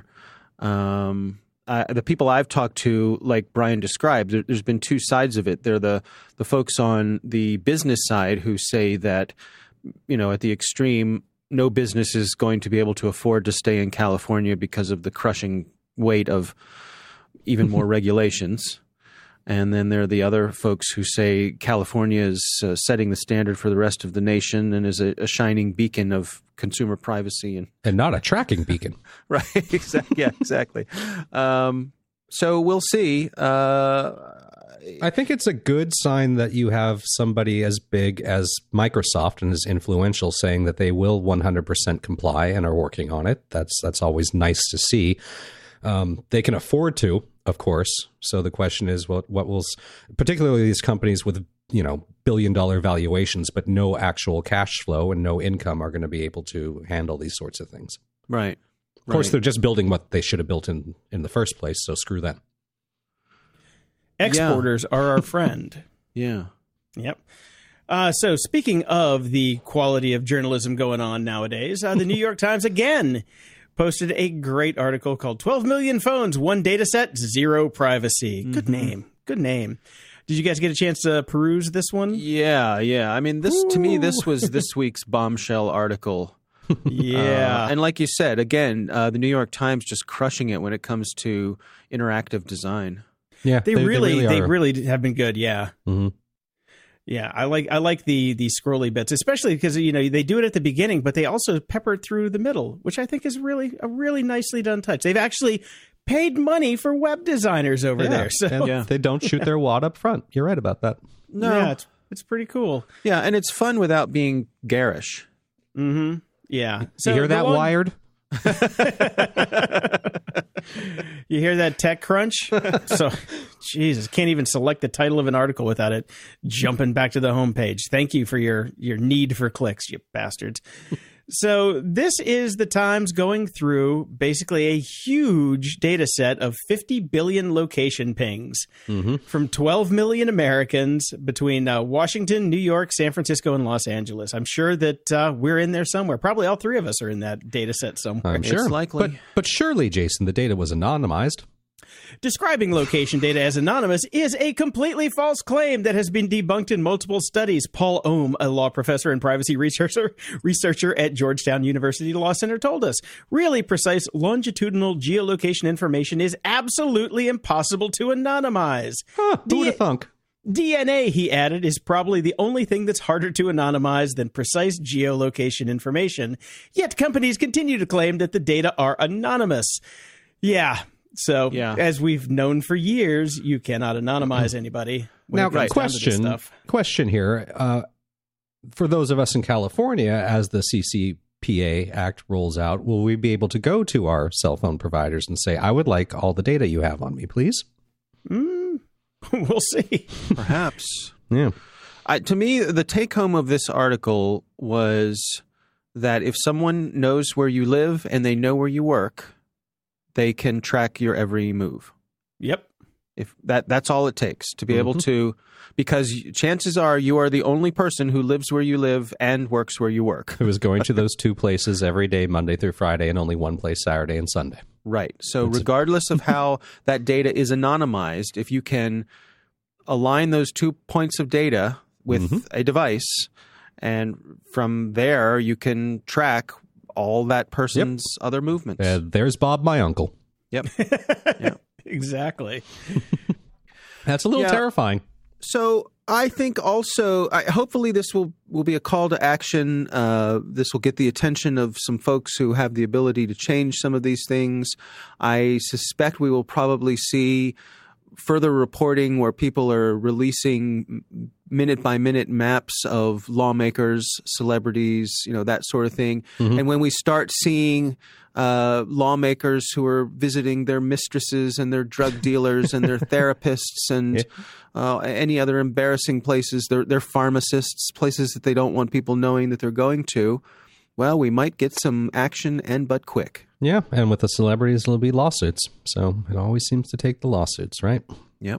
The people I've talked to, like Brian described, there's been two sides of it. They're the folks on the business side who say that, at the extreme, no business is going to be able to afford to stay in California because of the crushing weight of even more regulations. And then there are the other folks who say California is setting the standard for the rest of the nation and is a shining beacon of consumer privacy. And not a tracking beacon. Right. Yeah, exactly. So we'll see. I think it's a good sign that you have somebody as big as Microsoft and as influential saying that they will 100% comply and are working on it. That's always nice to see. They can afford to, of course. So the question is, what will, particularly these companies with billion-dollar valuations, but no actual cash flow and no income, are going to be able to handle these sorts of things. Right. Of course, they're just building what they should have built in the first place. So screw them. Exporters are our friend. Yeah. Yep. So speaking of the quality of journalism going on nowadays, the New York Times again posted a great article called 12 Million Phones, One Data Set, Zero Privacy. Good name. Good name. Did you guys get a chance to peruse this one? Yeah. I mean, to me, this was this week's bombshell article. Yeah. And like you said, again, the New York Times just crushing it when it comes to interactive design. Yeah, They really have been good. Yeah. Mm-hmm. Yeah, I like the scrolly bits, especially because they do it at the beginning, but they also pepper it through the middle, which I think is really a really nicely done touch. They've actually paid money for web designers over there, so and they don't shoot their wad up front. You're right about that. No, yeah, it's pretty cool. Yeah, and it's fun without being garish. Mm-hmm. Yeah. So you hear that, Wired? You hear that, TechCrunch? So, Jesus, can't even select the title of an article without it jumping back to the homepage. Thank you for your need for clicks, you bastards. So this is the Times going through basically a huge data set of 50 billion location pings from 12 million Americans between Washington, New York, San Francisco, and Los Angeles. I'm sure that we're in there somewhere. Probably all three of us are in that data set somewhere. I'm sure. It's likely. But surely, Jason, the data was anonymized. Describing location data as anonymous is a completely false claim that has been debunked in multiple studies. Paul Ohm, a law professor and privacy researcher at Georgetown University Law Center, told us, really precise longitudinal geolocation information is absolutely impossible to anonymize. Who would have thunk? DNA, he added, is probably the only thing that's harder to anonymize than precise geolocation information. Yet companies continue to claim that the data are anonymous. Yeah. So, as we've known for years, you cannot anonymize anybody. Now, question here. For those of us in California, as the CCPA Act rolls out, will we be able to go to our cell phone providers and say, I would like all the data you have on me, please? We'll see. Perhaps. Yeah. To me, the take-home of this article was that if someone knows where you live and they know where you work, they can track your every move. Yep. If that's all it takes to be able to, because chances are you are the only person who lives where you live and works where you work. Who is going to those two places every day, Monday through Friday, and only one place Saturday and Sunday. Right. So regardless of how that data is anonymized, if you can align those 2 points of data with a device, and from there you can track all that person's other movements. There's Bob, my uncle. Yep. Exactly. That's a little terrifying. So I think also, hopefully this will be a call to action. This will get the attention of some folks who have the ability to change some of these things. I suspect we will probably see further reporting where people are releasing minute-by-minute maps of lawmakers, celebrities, that sort of thing. And when we start seeing lawmakers who are visiting their mistresses and their drug dealers and their therapists and any other embarrassing places, their pharmacists, places that they don't want people knowing that they're going to, well, we might get some action, but quick. Yeah, and with the celebrities, it'll be lawsuits. So it always seems to take the lawsuits, right? Yep.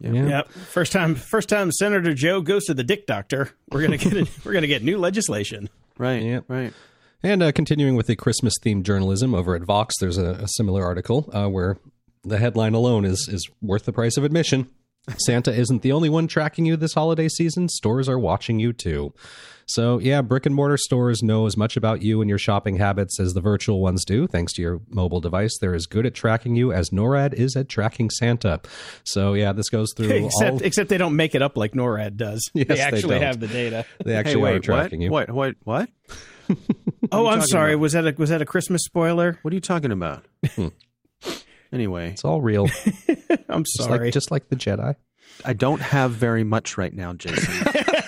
First time Senator Joe goes to the dick doctor, we're gonna get new legislation. Right. Yeah. Right. And continuing with the Christmas-themed journalism over at Vox, there's a similar article where the headline alone is worth the price of admission. Santa isn't the only one tracking you this holiday season. Stores are watching you too. So yeah, brick and mortar stores know as much about you and your shopping habits as the virtual ones do. Thanks to your mobile device, they're as good at tracking you as NORAD is at tracking Santa. So yeah, this goes through except they don't make it up like NORAD does. Yes, they actually have the data. They actually are tracking you. What? Oh, I'm sorry. Was that a Christmas spoiler? What are you talking about? Anyway, it's all real. I'm sorry. Just like the Jedi. I don't have very much right now, Jason.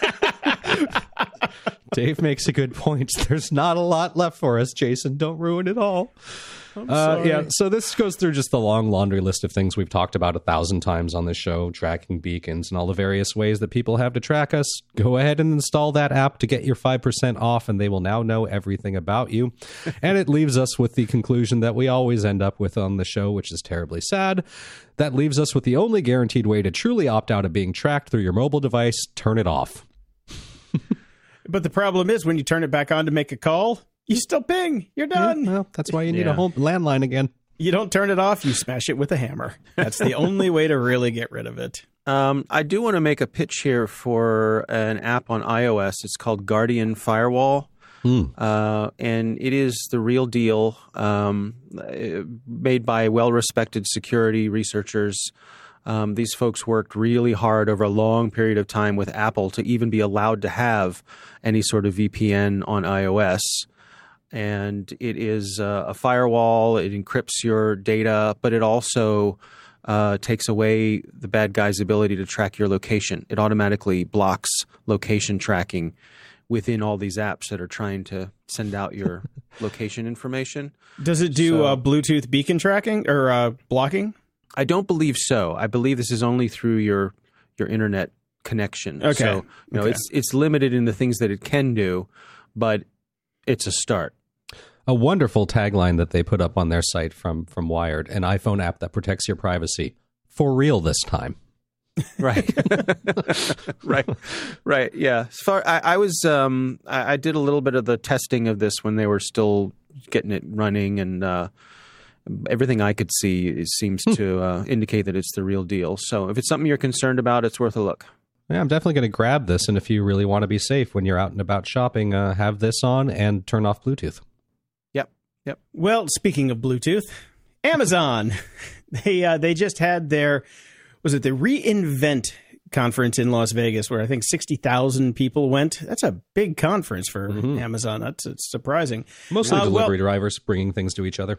Dave makes a good point. There's not a lot left for us, Jason. Don't ruin it all. I'm sorry. Yeah, so this goes through just the long laundry list of things we've talked about 1,000 times on this show, tracking beacons and all the various ways that people have to track us. Go ahead and install that app to get your 5% off, and they will now know everything about you. And it leaves us with the conclusion that we always end up with on the show, which is terribly sad. That leaves us with the only guaranteed way to truly opt out of being tracked through your mobile device: turn it off. But the problem is when you turn it back on to make a call, you still ping. You're done. Yeah, well, that's why you need a home landline again. You don't turn it off. You smash it with a hammer. That's the only way to really get rid of it. I do want to make a pitch here for an app on iOS. It's called Guardian Firewall. And it is the real deal, made by well-respected security researchers. These folks worked really hard over a long period of time with Apple to even be allowed to have any sort of VPN on iOS. And it is a firewall. It encrypts your data, but it also takes away the bad guy's ability to track your location. It automatically blocks location tracking within all these apps that are trying to send out your location information. Does it do Bluetooth beacon tracking or blocking? I don't believe so. I believe this is only through your internet connection. Okay. So, it's limited in the things that it can do, but it's a start. A wonderful tagline that they put up on their site from Wired: an iPhone app that protects your privacy for real this time. Right. Right. Yeah. As far I was I did a little bit of the testing of this when they were still getting it running, and everything I could see seems to indicate that it's the real deal. So if it's something you're concerned about, it's worth a look. Yeah, I'm definitely going to grab this, and if you really want to be safe when you're out and about shopping, have this on and turn off Bluetooth. Yep. Well, speaking of Bluetooth, Amazon, they just had their, was it the reInvent conference in Las Vegas, where I think 60,000 people went. That's a big conference for Amazon. That's surprising. Mostly delivery drivers bringing things to each other.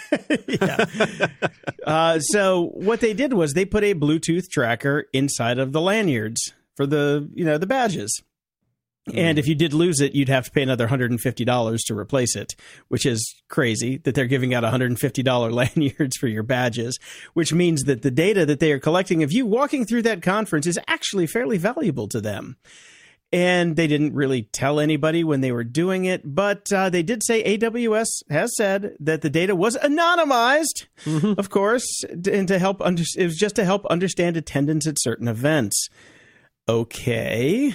Yeah. So what they did was they put a Bluetooth tracker inside of the lanyards for the badges. And if you did lose it, you'd have to pay another $150 to replace it, which is crazy that they're giving out $150 lanyards for your badges, which means that the data that they are collecting of you walking through that conference is actually fairly valuable to them. And they didn't really tell anybody when they were doing it, but they did say AWS has said that the data was anonymized, of course, and to help it was just to help understand attendance at certain events. Okay.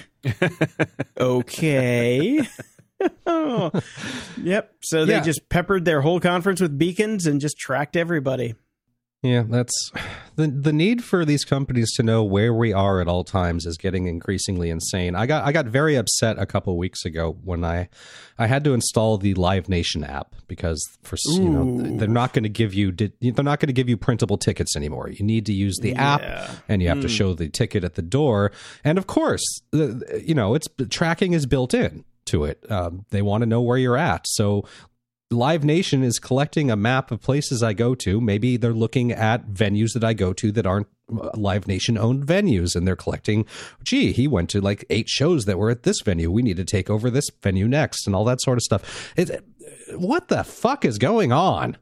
Oh, yep. So they just peppered their whole conference with beacons and just tracked everybody. Yeah, that's the need for these companies to know where we are at all times is getting increasingly insane. I got very upset a couple of weeks ago when I had to install the Live Nation app because they're not going to give you printable tickets anymore. You need to use the app, and you have to show the ticket at the door. And of course, it's tracking is built in to it. They want to know where you're at, so Live Nation is collecting a map of places I go to. Maybe they're looking at venues that I go to that aren't Live Nation owned venues, and they're collecting, he went to like 8 shows that were at this venue. We need to take over this venue next, and all that sort of stuff. What the fuck is going on?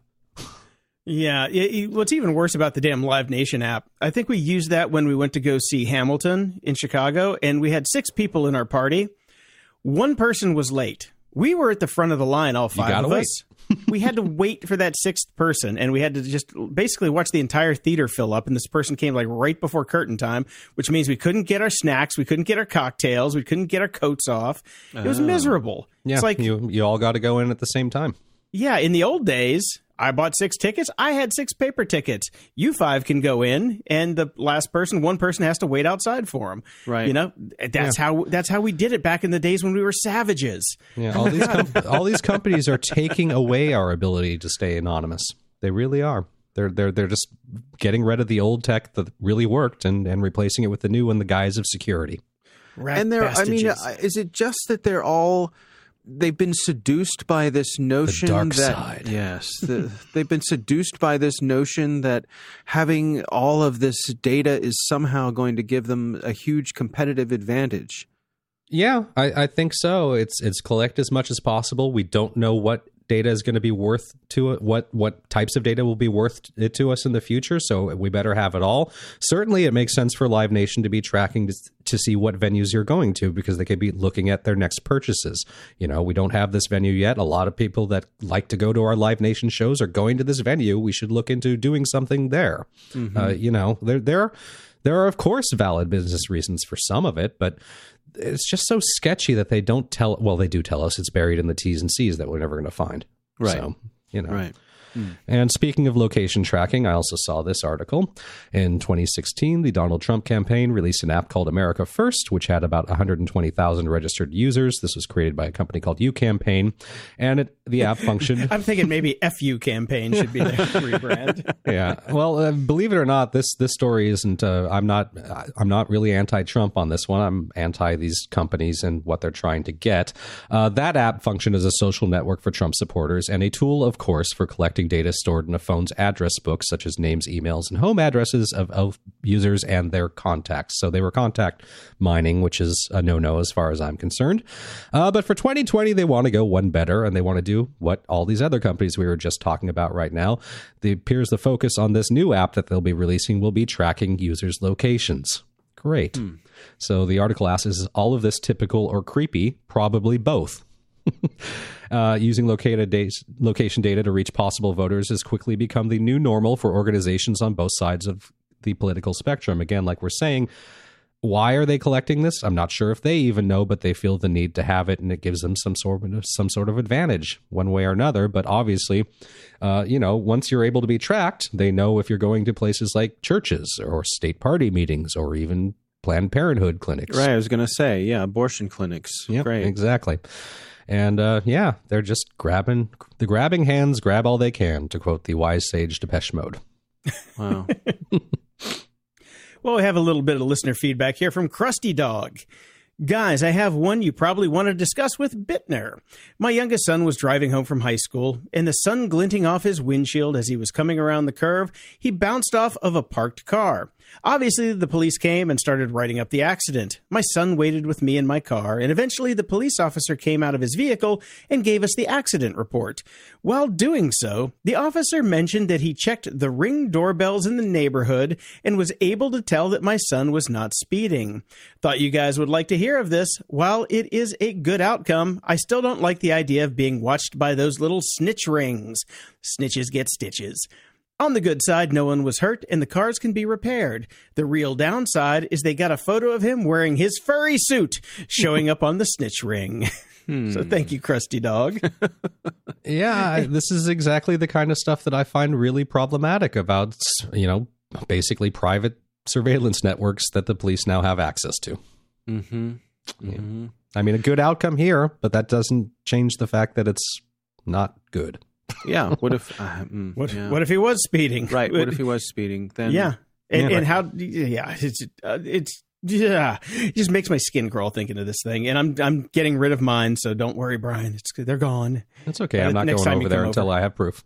Yeah. What's even worse about the damn Live Nation app, I think we used that when we went to go see Hamilton in Chicago, and we had 6 people in our party. One person was late. We were at the front of the line, all 5 of us. We had to wait for that 6th person, and we had to just basically watch the entire theater fill up, and this person came like right before curtain time, which means we couldn't get our snacks, we couldn't get our cocktails, we couldn't get our coats off. It was miserable. Yeah, it's like you all got to go in at the same time. Yeah, in the old days, I bought 6 tickets. I had 6 paper tickets. You 5 can go in, and the last person, one person has to wait outside for them. Right. That's how we did it back in the days when we were savages. Yeah. All these companies are taking away our ability to stay anonymous. They really are. They're just getting rid of the old tech that really worked and replacing it with the new in the guise of security. And is it just that they've been seduced by this notion the dark side. Yes, they've been seduced by this notion that having all of this data is somehow going to give them a huge competitive advantage. Yeah, I think so. It's collect as much as possible. We don't know what data is going to be worth to it, what types of data will be worth it to us in the future, so we better have it all. Certainly it makes sense for Live Nation to be tracking to see what venues you're going to, because they could be looking at their next purchases. We don't have this venue yet. A lot of people that like to go to our Live Nation shows are going to this venue. We should look into doing something there. There are of course valid business reasons for some of it, but it's just so sketchy that they don't tell. Well, they do tell us it's buried in the T's and C's that we're never going to find. Right. So, Right. And speaking of location tracking, I also saw this article. In 2016, the Donald Trump campaign released an app called America First, which had about 120,000 registered users. This was created by a company called UCampaign, and the app functioned... I'm thinking maybe FU campaign should be their rebrand. Yeah. Well, believe it or not, this story isn't... I'm not really anti-Trump on this one. I'm anti these companies and what they're trying to get. That app functioned as a social network for Trump supporters and a tool, of course, for collecting data stored in a phone's address book, such as names, emails, and home addresses of users and their contacts. So they were contact mining, which is a no-no as far as I'm concerned. But for 2020, they want to go one better, and they want to do what all these other companies we were just talking about right now. It appears the focus on this new app that they'll be releasing will be tracking users' locations. Great. So the article asks, is all of this typical or creepy? Probably both. Using location data to reach possible voters has quickly become the new normal for organizations on both sides of the political spectrum. Again, like we're saying, why are they collecting this? I'm not sure if they even know, but they feel the need to have it, and it gives them some sort of advantage one way or another. But obviously, once you're able to be tracked, they know if you're going to places like churches or state party meetings or even Planned Parenthood clinics. Right, I was going to say, abortion clinics. Yep, Great. Exactly. And they're just grabbing hands, grab all they can, to quote the wise sage Depeche Mode. Wow. Well, we have a little bit of listener feedback here from Krusty Dog. Guys, I have one you probably want to discuss with Bittner. My youngest son was driving home from high school, and the sun glinting off his windshield as he was coming around the curve, he bounced off of a parked car. Obviously, the police came and started writing up the accident. My son waited with me in my car, and eventually the police officer came out of his vehicle and gave us the accident report. While doing so, the officer mentioned that he checked the Ring doorbells in the neighborhood and was able to tell that my son was not speeding. Thought you guys would like to hear of this. While it is a good outcome, I still don't like the idea of being watched by those little snitch rings. Snitches get stitches. On the good side, no one was hurt, and the cars can be repaired. The real downside is they got a photo of him wearing his furry suit, showing up on the snitch ring. So thank you, Krusty Dog. Yeah, this is exactly the kind of stuff that I find really problematic about, basically private surveillance networks that the police now have access to. Mm-hmm. Mm-hmm. Yeah. I mean, a good outcome here, but that doesn't change the fact that it's not good. Yeah. What if? What if he was speeding? Right. What if he was speeding? Then and how? Yeah, it just makes my skin crawl thinking of this thing. And I'm getting rid of mine, so don't worry, Brian. They're gone. That's okay. I'm not going over there until I have proof.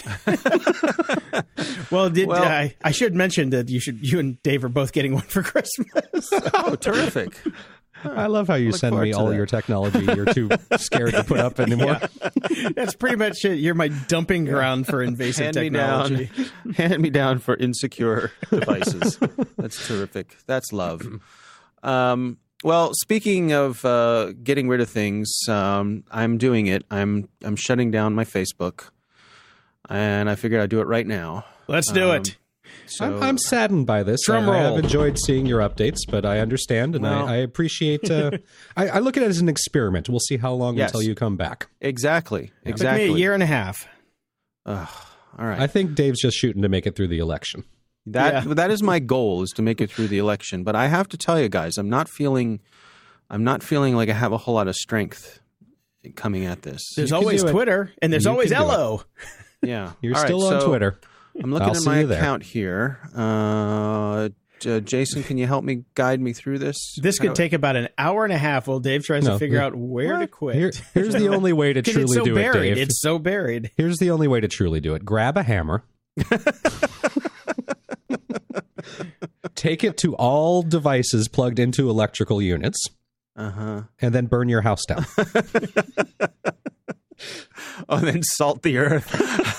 Well, I should mention that you and Dave are both getting one for Christmas. Oh, terrific. I love how you send me all your technology you're too scared to put up anymore. Yeah. That's pretty much it. You're my dumping ground for invasive technology. Hand me down for insecure devices. That's terrific. That's love. Well, speaking of getting rid of things, I'm doing it. I'm shutting down my Facebook, and I figured I'd do it right now. Let's do it. So, I'm saddened by this. I have enjoyed seeing your updates, but I understand and I appreciate. I look at it as an experiment. We'll see how long until you come back. Exactly. Yeah. Exactly. It took me a year and a half. All right. I think Dave's just shooting to make it through the election. That is my goal, is to make it through the election. But I have to tell you guys, I'm not feeling like I have a whole lot of strength coming at this. There's always Twitter, and there's always Ello. Yeah, you're still on Twitter. I'm looking at my account here. Jason, can you help me guide me through this? This could take about an hour and a half while Dave tries to figure out where to quit. Here's the only way to truly do it, Dave. It's so buried. Here's the only way to truly do it. Grab a hammer. Take it to all devices plugged into electrical units. And then burn your house down. Oh, then salt the earth.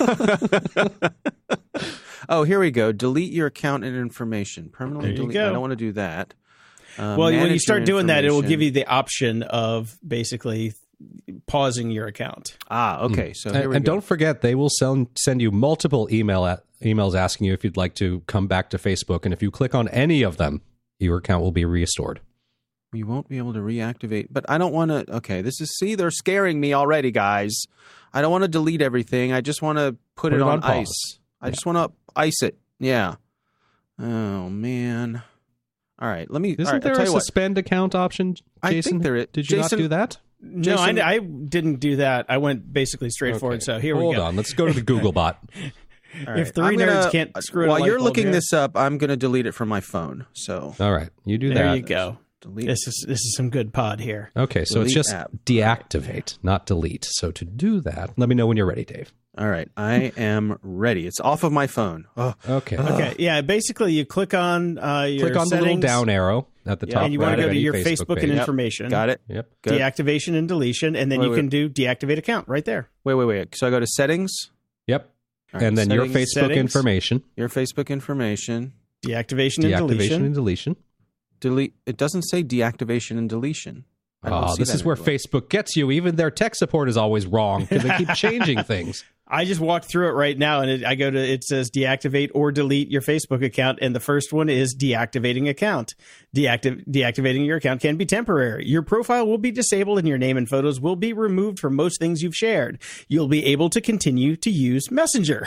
Oh, here we go. Delete your account and information. Permanently delete. I don't want to do that. Well, when you start doing that, it will give you the option of basically pausing your account. Okay. So here we and go. Don't forget, they will send you multiple emails asking you if you'd like to come back to Facebook. And if you click on any of them, your account will be restored. You won't be able to reactivate, but I don't want to. Okay, they're scaring me already, guys. I don't want to delete everything. I just want to put it on ice. I just want to ice it. Yeah. Oh man. All right. Let me. Isn't there a suspend account option, Jason? I think there is. Did you not do that? No, I didn't do that. I went basically straightforward. Okay. So here we go. Hold on. Let's go to the Google bot. All right. If three nerds can't screw it while you're looking this up, I'm going to delete it from my phone. So all right, you do that. There you go. Delete. This is some good pod here. Okay, so it's just deactivate, not delete. So to do that, let me know when you're ready, Dave. All right, I am ready. It's off of my phone. Oh. Okay. Okay. Yeah. Basically, you click on your the little down arrow at the top. And you want to go to your Facebook and information. Got it. Yep. Good. Deactivation and deletion, and then you can do deactivate account right there. Wait. So I go to settings. Yep. All right, and then settings, your Facebook information. Your Facebook information. Deactivation and deletion. Delete. It doesn't say deactivation and deletion. Oh, this is where Facebook gets you. Even their tech support is always wrong because they keep changing things. I just walked through it right now, and it says deactivate or delete your Facebook account, and the first one is deactivating account. Deactivating your account can be temporary. Your profile will be disabled, and your name and photos will be removed from most things you've shared. You'll be able to continue to use Messenger.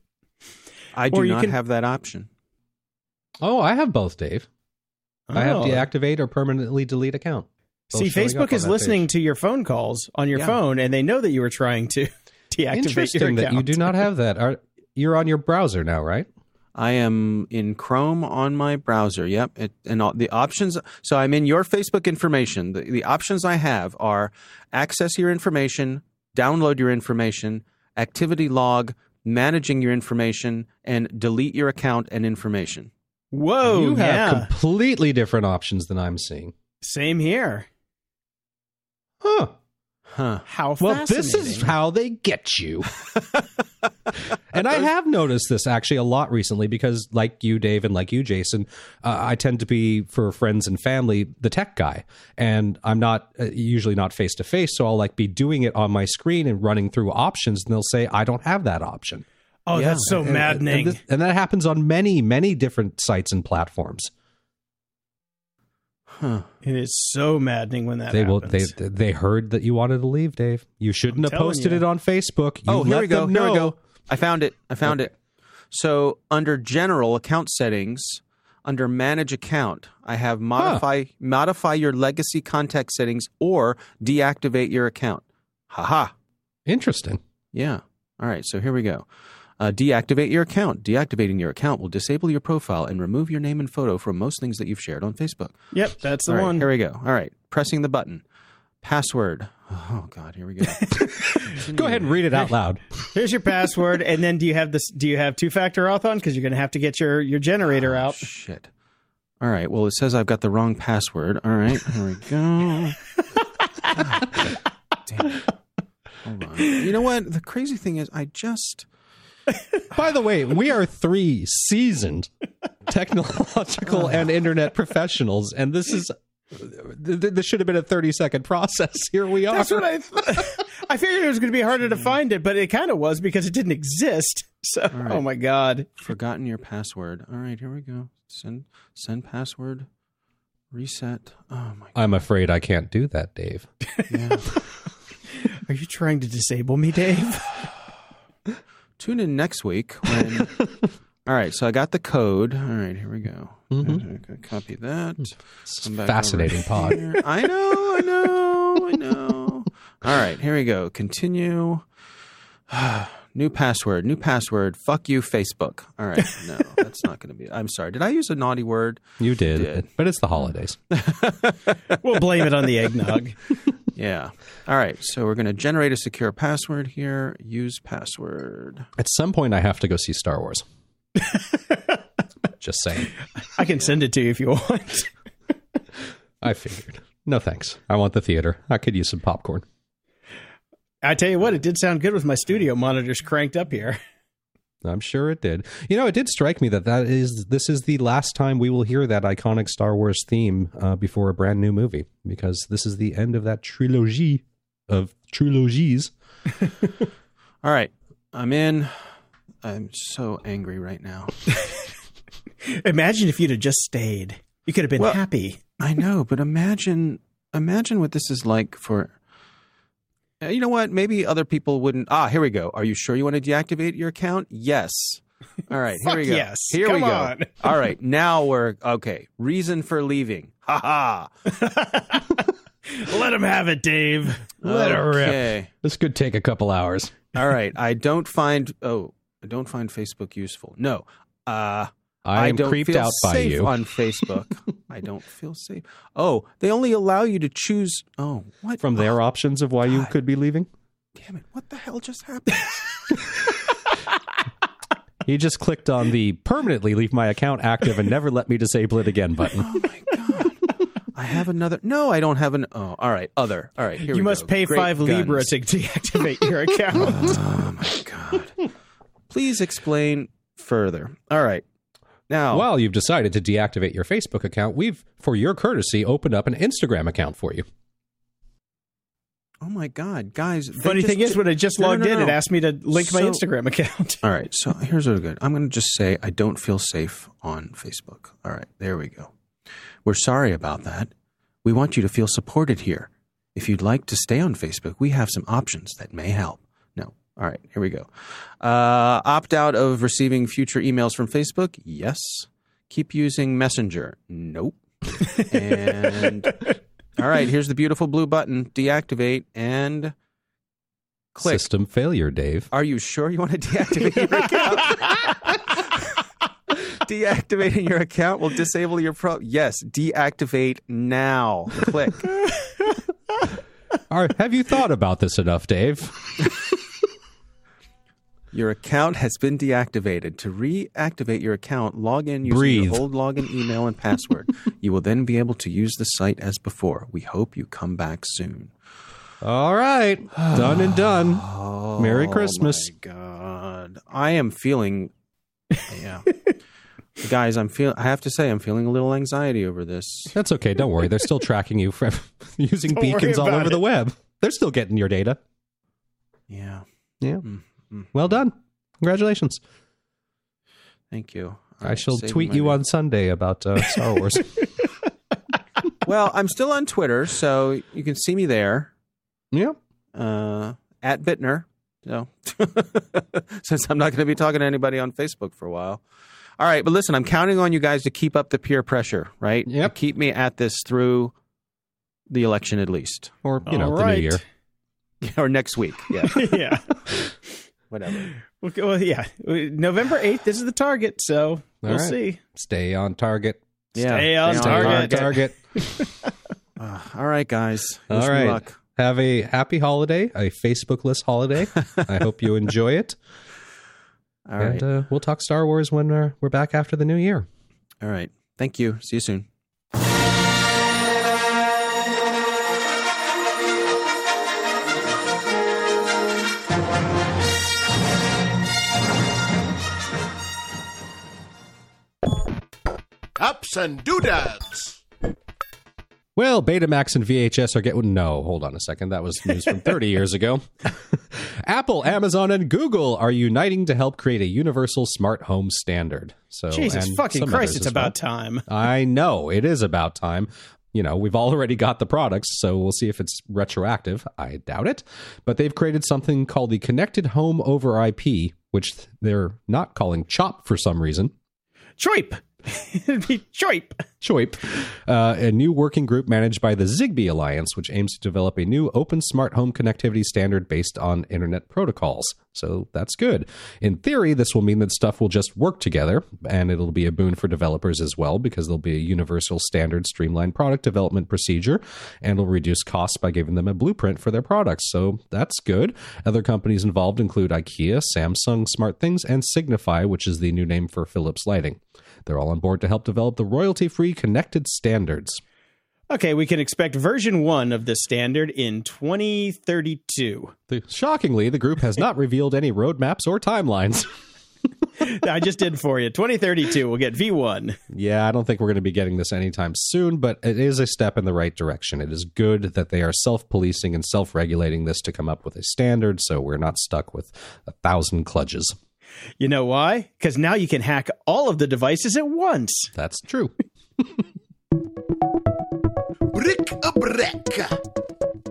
I do not have that option. Oh, I have both, Dave. I have deactivate or permanently delete account. See, Facebook is listening to your phone calls on your phone, and they know that you were trying to deactivate your account. That you do not have that. You're on your browser now, right? I am in Chrome on my browser. Yep. And all the options. So I'm in your Facebook information. The options I have are access your information, download your information, activity log, managing your information, and delete your account and information. Whoa. You have completely different options than I'm seeing. Same here. Huh. How fascinating. Well, this is how they get you. And I have noticed this actually a lot recently because like you, Dave, and like you, Jason, I tend to be, for friends and family, the tech guy. And I'm not usually not face-to-face, so I'll be doing it on my screen and running through options, and they'll say, I don't have that option. Oh, that's so maddening. And that happens on many, many different sites and platforms. Huh. It is so maddening when that happens. They heard that you wanted to leave, Dave. You shouldn't have posted it on Facebook. Here we go. I found it. So under General Account Settings, under Manage Account, I have modify your legacy contact settings or deactivate your account. Ha. Interesting. Yeah. All right. So here we go. Deactivate your account. Deactivating your account will disable your profile and remove your name and photo from most things that you've shared on Facebook. Yep, that's the one. one. Here we go. All right. Pressing the button. Password. Oh, God. Here we go. Go ahead and read it out loud. Here's your password. And then do you have two-factor auth on? Because you're going to have to get your generator out. Shit. All right. Well, it says I've got the wrong password. All right. Here we go. Damn it. Hold on. You know what? The crazy thing is By the way, we are 3 seasoned technological and internet professionals, and this should have been a 30-second process. Here we are. That's what I figured it was going to be harder to find it, but it kind of was because it didn't exist. So, right. Oh my God. Forgotten your password. All right, here we go. Send password. Reset. Oh my God. I'm afraid I can't do that, Dave. Yeah. Are you trying to disable me, Dave? Tune in next week when... All right, so I got the code. All right, here we go. Mm-hmm. Copy that. Fascinating pod. I know. All right, here we go. Continue. New password. Fuck you, Facebook. All right, no, that's not going to be... I'm sorry. Did I use a naughty word? You did. But it's the holidays. We'll blame it on the eggnog. Yeah. All right. So we're going to generate a secure password here. Use password. At some point, I have to go see Star Wars. Just saying. I can send it to you if you want. I figured. No thanks. I want the theater. I could use some popcorn. I tell you what, it did sound good with my studio monitors cranked up here. I'm sure it did. You know, it did strike me that this is the last time we will hear that iconic Star Wars theme before a brand new movie, because this is the end of that trilogy of trilogies. All right. I'm in. I'm so angry right now. Imagine if you'd have just stayed. You could have been happy. I know, but imagine what this is like for... You know what? Maybe other people wouldn't. Here we go. Are you sure you want to deactivate your account? Yes. All right, here we go. Yes. Here Come we go. on. All right, now we're okay. Reason for leaving. Ha ha. Let him have it, Dave. Let her rip. Okay. This could take a couple hours. All right. I don't find Facebook useful. No. I I am don't creeped feel out by safe you. on Facebook. I don't feel safe. Oh, they only allow you to choose. Oh, what? From their options of why you God. could be leaving? Damn it. What the hell just happened? He just clicked on the permanently leave my account active and never let me disable it again button. Oh, my God. I have another. No, I don't have an. Oh, all right. Other. All right. Here You we must go. pay Great 5 guns. Libra to deactivate your account. Oh, my God. Please explain further. All right. Now, While you've decided to deactivate your Facebook account, we've, for your courtesy, opened up an Instagram account for you. oh my God, guys. they Funny thing is, when I just logged in, it asked me to link my So- Instagram account. All right, so here's what I'm good. I'm going to just say I don't feel safe on Facebook. All right, there we go. We're sorry about that. We want you to feel supported here. If you'd like to stay on Facebook, we have some options that may help. No. All right, here we go. Opt out of receiving future emails from Facebook? Yes. Keep using Messenger? Nope. And all right, here's the beautiful blue button. Deactivate and click. System failure, Dave. Are you sure you want to deactivate your account? Deactivating your account will disable your Yes, deactivate now. Click. All right, have you thought about this enough, Dave? Your account has been deactivated. To reactivate your account, log in using Breathe. your old login email and password. You will then be able to use the site as before. We hope you come back soon. All right, done and done. Merry Oh, Christmas. my God. I am feeling, yeah. Guys, I have to say, I'm feeling a little anxiety over this. That's okay. Don't worry. They're still tracking you for using Don't worry beacons all about over the it. web. They're still getting your data. Yeah. Yeah. Mm-hmm. Well done. Congratulations. Thank you. I shall Saving tweet my you name. on Sunday about Star Wars. Well, I'm still on Twitter, so you can see me there. Yeah. At Bittner. So, since I'm not going to be talking to anybody on Facebook for a while. All right, but listen, I'm counting on you guys to keep up the peer pressure, right? Yep. Keep me at this through the election at least. Or, All the right. new year. Or next week. Yeah, Yeah. whatever. Okay, well, yeah. November 8th, this is the target, so we'll right. see. Stay on target. Yeah, Stay on target. All right, guys. All Wish me right. luck. Have a happy holiday, a Facebookless holiday. I hope you enjoy it. All right. And we'll talk Star Wars when we're back after the new year. All right. Thank you. See you soon. Ups and doodads. Well, Betamax and VHS are getting... No, hold on a second. That was news from 30 years ago. Apple, Amazon, and Google are uniting to help create a universal smart home standard. So, Jesus and fucking some Christ, others it's as well. about time. I know. It is about time. You know, we've already got the products, so we'll see if it's retroactive. I doubt it. But they've created something called the Connected Home over IP, which they're not calling CHOP for some reason. Choip. It'd be choip. CHOIP, a new working group managed by the Zigbee Alliance, which aims to develop a new open smart home connectivity standard based on internet protocols. So that's good. In theory, this will mean that stuff will just work together, and it'll be a boon for developers as well, because there'll be a universal standard streamlined product development procedure, and it'll reduce costs by giving them a blueprint for their products. So that's good. Other companies involved include IKEA, Samsung SmartThings, and Signify, which is the new name for Philips Lighting. They're all on board to help develop the royalty-free connected standards. Okay, we can expect version 1 of the standard in 2032. Shockingly, the group has not revealed any roadmaps or timelines. I just did for you. 2032, we'll get V1. Yeah, I don't think we're going to be getting this anytime soon, but it is a step in the right direction. It is good that they are self-policing and self-regulating this to come up with a standard, so we're not stuck with 1,000 kludges. You know why? Because now you can hack all of the devices at once. That's true. Brick a brick.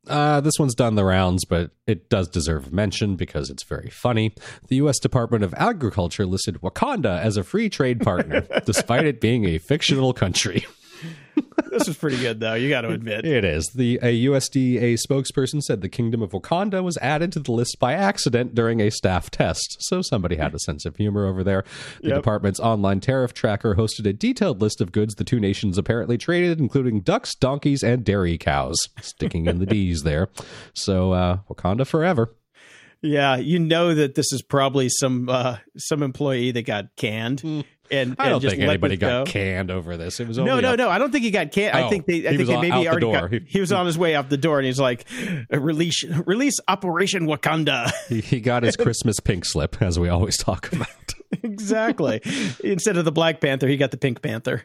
This one's done the rounds, but it does deserve mention because it's very funny. The U.S. Department of Agriculture listed Wakanda as a free trade partner, despite it being a fictional country. This was pretty good, though. You got to admit. It is. A USDA spokesperson said the Kingdom of Wakanda was added to the list by accident during a staff test. So somebody had a sense of humor over there. The department's online tariff tracker hosted a detailed list of goods the two nations apparently traded, including ducks, donkeys, and dairy cows. Sticking in the D's there. So Wakanda forever. Yeah, you know that this is probably some employee that got canned. And I don't just think anybody got go. canned over this. It was No. I don't think he got canned. I think they maybe already he was on his way out the door, and he's like, release Operation Wakanda. He got his Christmas pink slip, as we always talk about. Exactly. Instead of the Black Panther, he got the Pink Panther.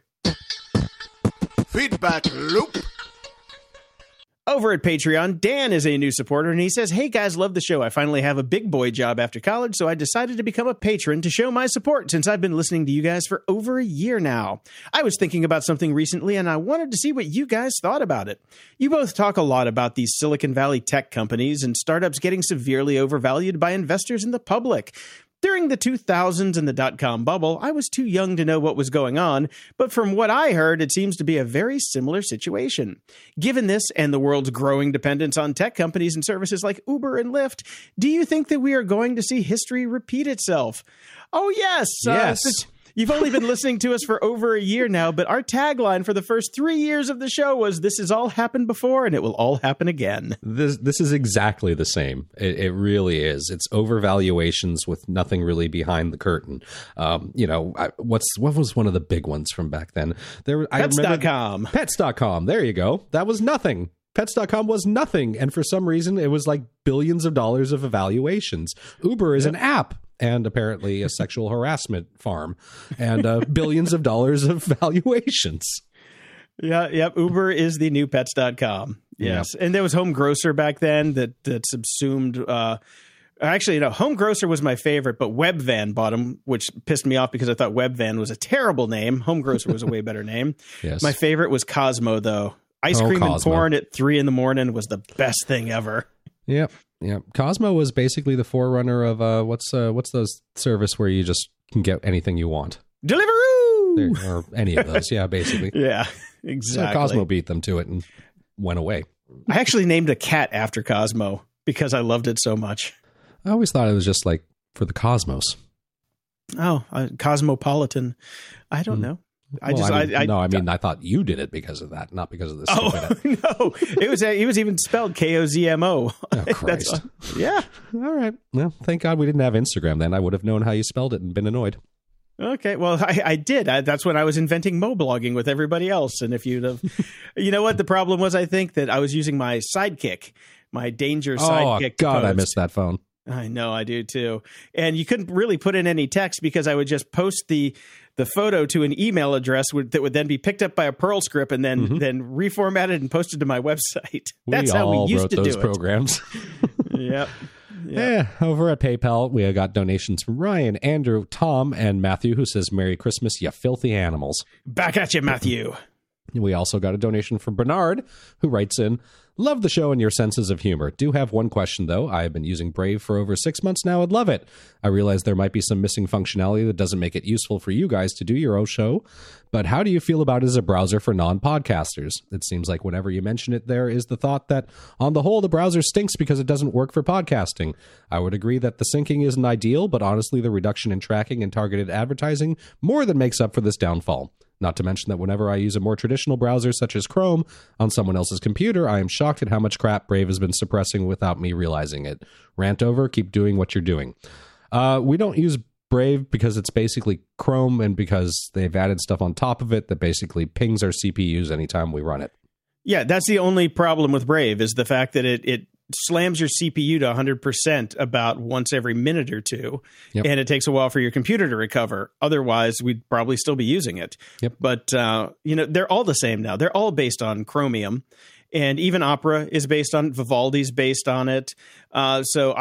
Feedback loop. Over at Patreon, Dan is a new supporter, and he says, "Hey guys, love the show. I finally have a big boy job after college, so I decided to become a patron to show my support since I've been listening to you guys for over a year now. I was thinking about something recently, and I wanted to see what you guys thought about it. You both talk a lot about these Silicon Valley tech companies and startups getting severely overvalued by investors and the public. During the 2000s and the dot-com bubble, I was too young to know what was going on, but from what I heard, it seems to be a very similar situation. Given this and the world's growing dependence on tech companies and services like Uber and Lyft, do you think that we are going to see history repeat itself?" Oh, yes. Yes. You've only been listening to us for over a year now, but our tagline for the first 3 years of the show was, "This has all happened before, and it will all happen again." This is exactly the same. It really is. It's overvaluations with nothing really behind the curtain. What was one of the big ones from back then? Pets.com. Pets.com. There you go. That was nothing. Pets.com was nothing. And for some reason, it was like billions of dollars of evaluations. Uber is an app. And apparently a sexual harassment farm, and billions of dollars of valuations. Yep. Uber is the new Pets.com. Yes. Yep. And there was Home Grocer back then that subsumed. Actually, Home Grocer was my favorite, but Webvan bought them, which pissed me off because I thought Webvan was a terrible name. Home Grocer was a way better name. Yes. My favorite was Cosmo, though. Ice cream and porn at 3 a.m. was the best thing ever. Yep. Yeah, Cosmo was basically the forerunner of what's those service where you just can get anything you want, Deliveroo, or any of those. Yeah, basically. Yeah, exactly. So Cosmo beat them to it and went away. I actually named a cat after Cosmo because I loved it so much. I always thought it was just like for the cosmos. Oh, Cosmopolitan. I don't know. I thought you did it because of that, not because of this. No, it was even spelled Kozmo. Oh, Christ. Yeah. All right. Well, thank God we didn't have Instagram then. I would have known how you spelled it and been annoyed. Okay. Well, I did. That's when I was inventing moblogging with everybody else. And if you'd have, you know what the problem was? I think that I was using my Sidekick, my Danger Sidekick. Oh God, I missed that phone. I know, I do too. And you couldn't really put in any text because I would just post the photo to an email address that would then be picked up by a Perl script and then reformatted and posted to my website. That's how we used to do it. those programs. Yep. Yeah, over at PayPal, we got donations from Ryan, Andrew, Tom, and Matthew, who says, "Merry Christmas, you filthy animals." Back at you, Matthew. We also got a donation from Bernard, who writes in, "Love the show and your senses of humor. Do have one question, though. I have been using Brave for over 6 months now. I'd love it. I realize there might be some missing functionality that doesn't make it useful for you guys to do your own show, but how do you feel about it as a browser for non-podcasters? It seems like whenever you mention it, there is the thought that, on the whole, the browser stinks because it doesn't work for podcasting. I would agree that the syncing isn't ideal, but honestly, the reduction in tracking and targeted advertising more than makes up for this downfall. Not to mention that whenever I use a more traditional browser such as Chrome on someone else's computer, I am shocked at how much crap Brave has been suppressing without me realizing it. Rant over, keep doing what you're doing." We don't use Brave because it's basically Chrome and because they've added stuff on top of it that basically pings our CPUs anytime we run it. Yeah, that's the only problem with Brave is the fact that it slams your CPU to 100% about once every minute or two, and it takes a while for your computer to recover. Otherwise, we'd probably still be using it. Yep. But, they're all the same now. They're all based on Chromium, and even Opera is based on Vivaldi's based on it. So I'm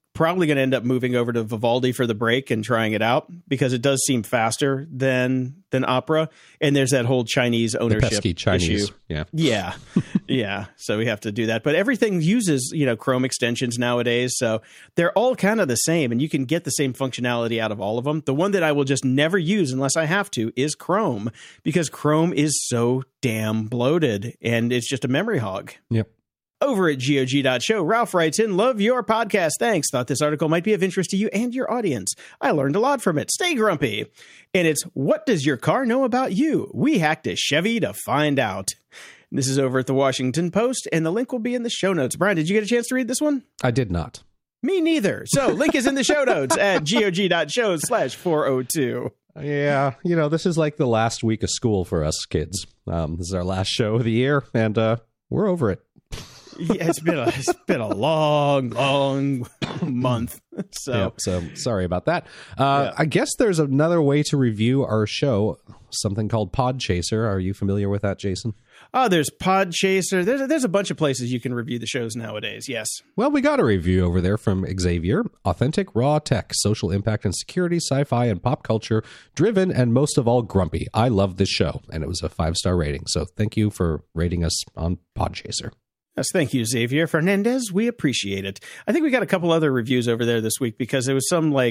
probably going to end up moving over to Vivaldi for the break and trying it out because it does seem faster than opera. And there's that whole Chinese ownership pesky Chinese issue. Yeah. So we have to do that. But everything uses, Chrome extensions nowadays. So they're all kind of the same, and you can get the same functionality out of all of them. The one that I will just never use unless I have to is Chrome, because Chrome is so damn bloated and it's just a memory hog. Yep. Over at GOG.show, Ralph writes in, love your podcast. Thanks. Thought this article might be of interest to you and your audience. I learned a lot from it. Stay grumpy. And it's, what does your car know about you? We hacked a Chevy to find out. This is over at the Washington Post, and the link will be in the show notes. Brian, did you get a chance to read this one? I did not. Me neither. So link is in the show notes at GOG.show/402. Yeah, this is like the last week of school for us kids. This is our last show of the year, and we're over it. Yeah, it's been a long month. So sorry about that. I guess there's another way to review our show, something called Podchaser. Are you familiar with that, Jason? Oh, there's Podchaser. There's a bunch of places you can review the shows nowadays. Yes. Well, we got a review over there from Xavier. Authentic, raw tech, social impact and security, sci-fi and pop culture, driven, and most of all, grumpy. I love this show, and it was a 5-star rating. So thank you for rating us on Podchaser. Yes, thank you, Xavier Fernandez. We appreciate it. I think we got a couple other reviews over there this week because there was some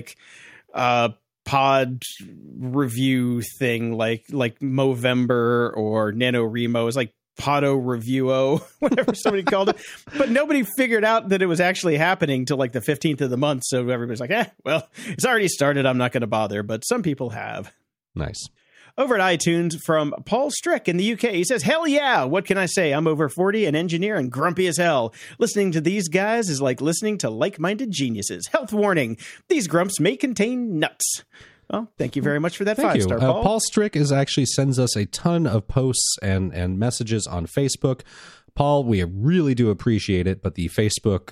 pod review thing like Movember or NaNoWriMo. It was like Podo Reviewo, whatever somebody called it. But nobody figured out that it was actually happening till like the 15th of the month. So everybody's like, well, it's already started. I'm not going to bother. But some people have. Nice. Over at iTunes from Paul Strick in the UK, he says, hell yeah, what can I say? I'm over 40, an engineer, and grumpy as hell. Listening to these guys is like listening to like-minded geniuses. Health warning, these grumps may contain nuts. Well, thank you very much for that 5-star, Paul. Paul Strick actually sends us a ton of posts and messages on Facebook. Paul, we really do appreciate it, but the Facebook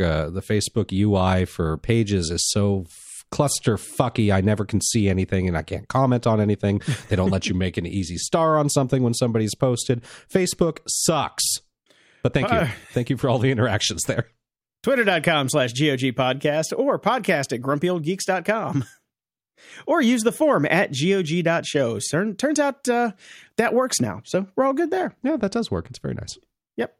UI for pages is so clusterfucky. I never can see anything and I can't comment on anything. They don't let you make an easy star on something when somebody's posted. Facebook sucks. But thank you. Thank you for all the interactions there. Twitter.com/GOG podcast or podcast at grumpyoldgeeks.com. Or use the form at GOG.show. Turns out that works now. So we're all good there. Yeah, that does work. It's very nice. Yep.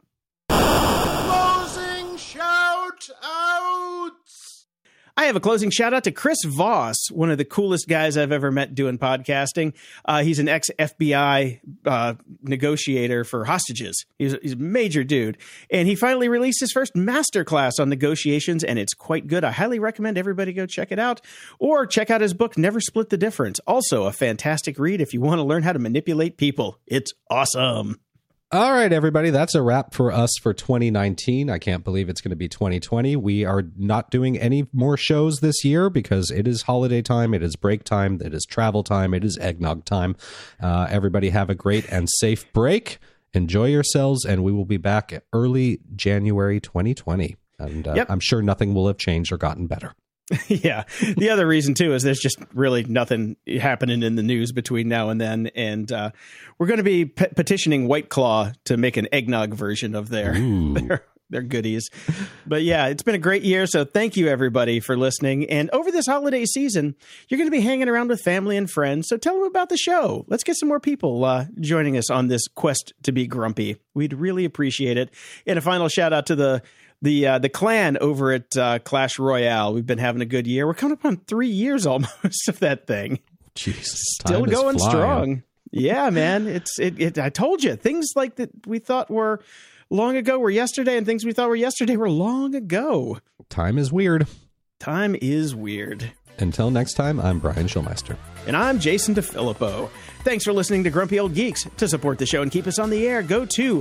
Closing shout outs. I have a closing shout out to Chris Voss, one of the coolest guys I've ever met doing podcasting. He's an ex-FBI negotiator for hostages. He's a major dude. And he finally released his first masterclass on negotiations, and it's quite good. I highly recommend everybody go check it out. Or check out his book, Never Split the Difference. Also a fantastic read if you want to learn how to manipulate people. It's awesome. All right, everybody, that's a wrap for us for 2019. I can't believe it's going to be 2020. We are not doing any more shows this year because it is holiday time, it is break time, it is travel time, it is eggnog time. Everybody have a great and safe break. Enjoy yourselves, and we will be back early January 2020. And I'm sure nothing will have changed or gotten better. Yeah. The other reason, too, is there's just really nothing happening in the news between now and then. And we're going to be petitioning White Claw to make an eggnog version of their goodies. But yeah, it's been a great year. So thank you, everybody, for listening. And over this holiday season, you're going to be hanging around with family and friends. So tell them about the show. Let's get some more people joining us on this quest to be grumpy. We'd really appreciate it. And a final shout out to the clan over at Clash Royale. We've been having a good year. We're coming up on 3 years almost of that thing. Jeez, still going strong. Yeah, man. I told you, things like that we thought were long ago were yesterday, and things we thought were yesterday were long ago. Time is weird. Time is weird. Until next time, I'm Brian Schulmeister. And I'm Jason DeFilippo. Thanks for listening to Grumpy Old Geeks. To support the show and keep us on the air, go to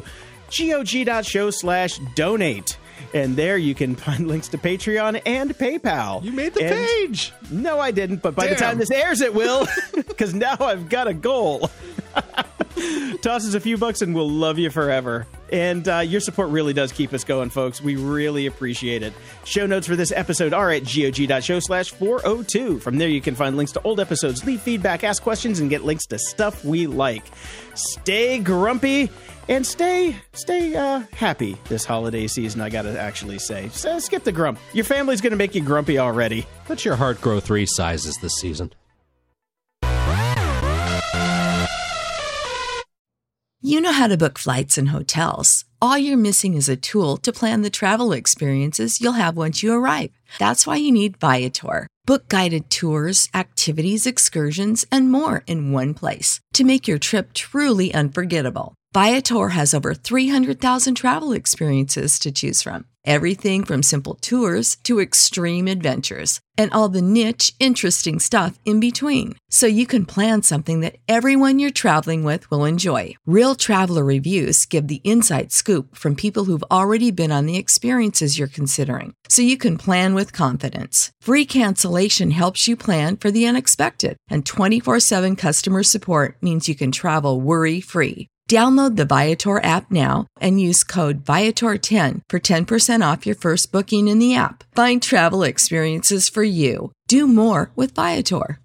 GOG.show/donate. And there you can find links to Patreon and PayPal. You made the page. No, I didn't. But by the time this airs, it will. Because now I've got a goal. Toss us a few bucks and we'll love you forever. And your support really does keep us going, folks. We really appreciate it. Show notes for this episode are at gog.show/402. From there, you can find links to old episodes, leave feedback, ask questions, and get links to stuff we like. Stay grumpy and stay happy this holiday season, I gotta actually say. So skip the grump. Your family's gonna make you grumpy already. Let your heart grow 3 sizes this season. You know how to book flights and hotels. All you're missing is a tool to plan the travel experiences you'll have once you arrive. That's why you need Viator. Book guided tours, activities, excursions, and more in one place to make your trip truly unforgettable. Viator has over 300,000 travel experiences to choose from. Everything from simple tours to extreme adventures and all the niche, interesting stuff in between. So you can plan something that everyone you're traveling with will enjoy. Real traveler reviews give the inside scoop from people who've already been on the experiences you're considering. So you can plan with confidence. Free cancellation helps you plan for the unexpected. And 24/7 customer support means you can travel worry-free. Download the Viator app now and use code Viator10 for 10% off your first booking in the app. Find travel experiences for you. Do more with Viator.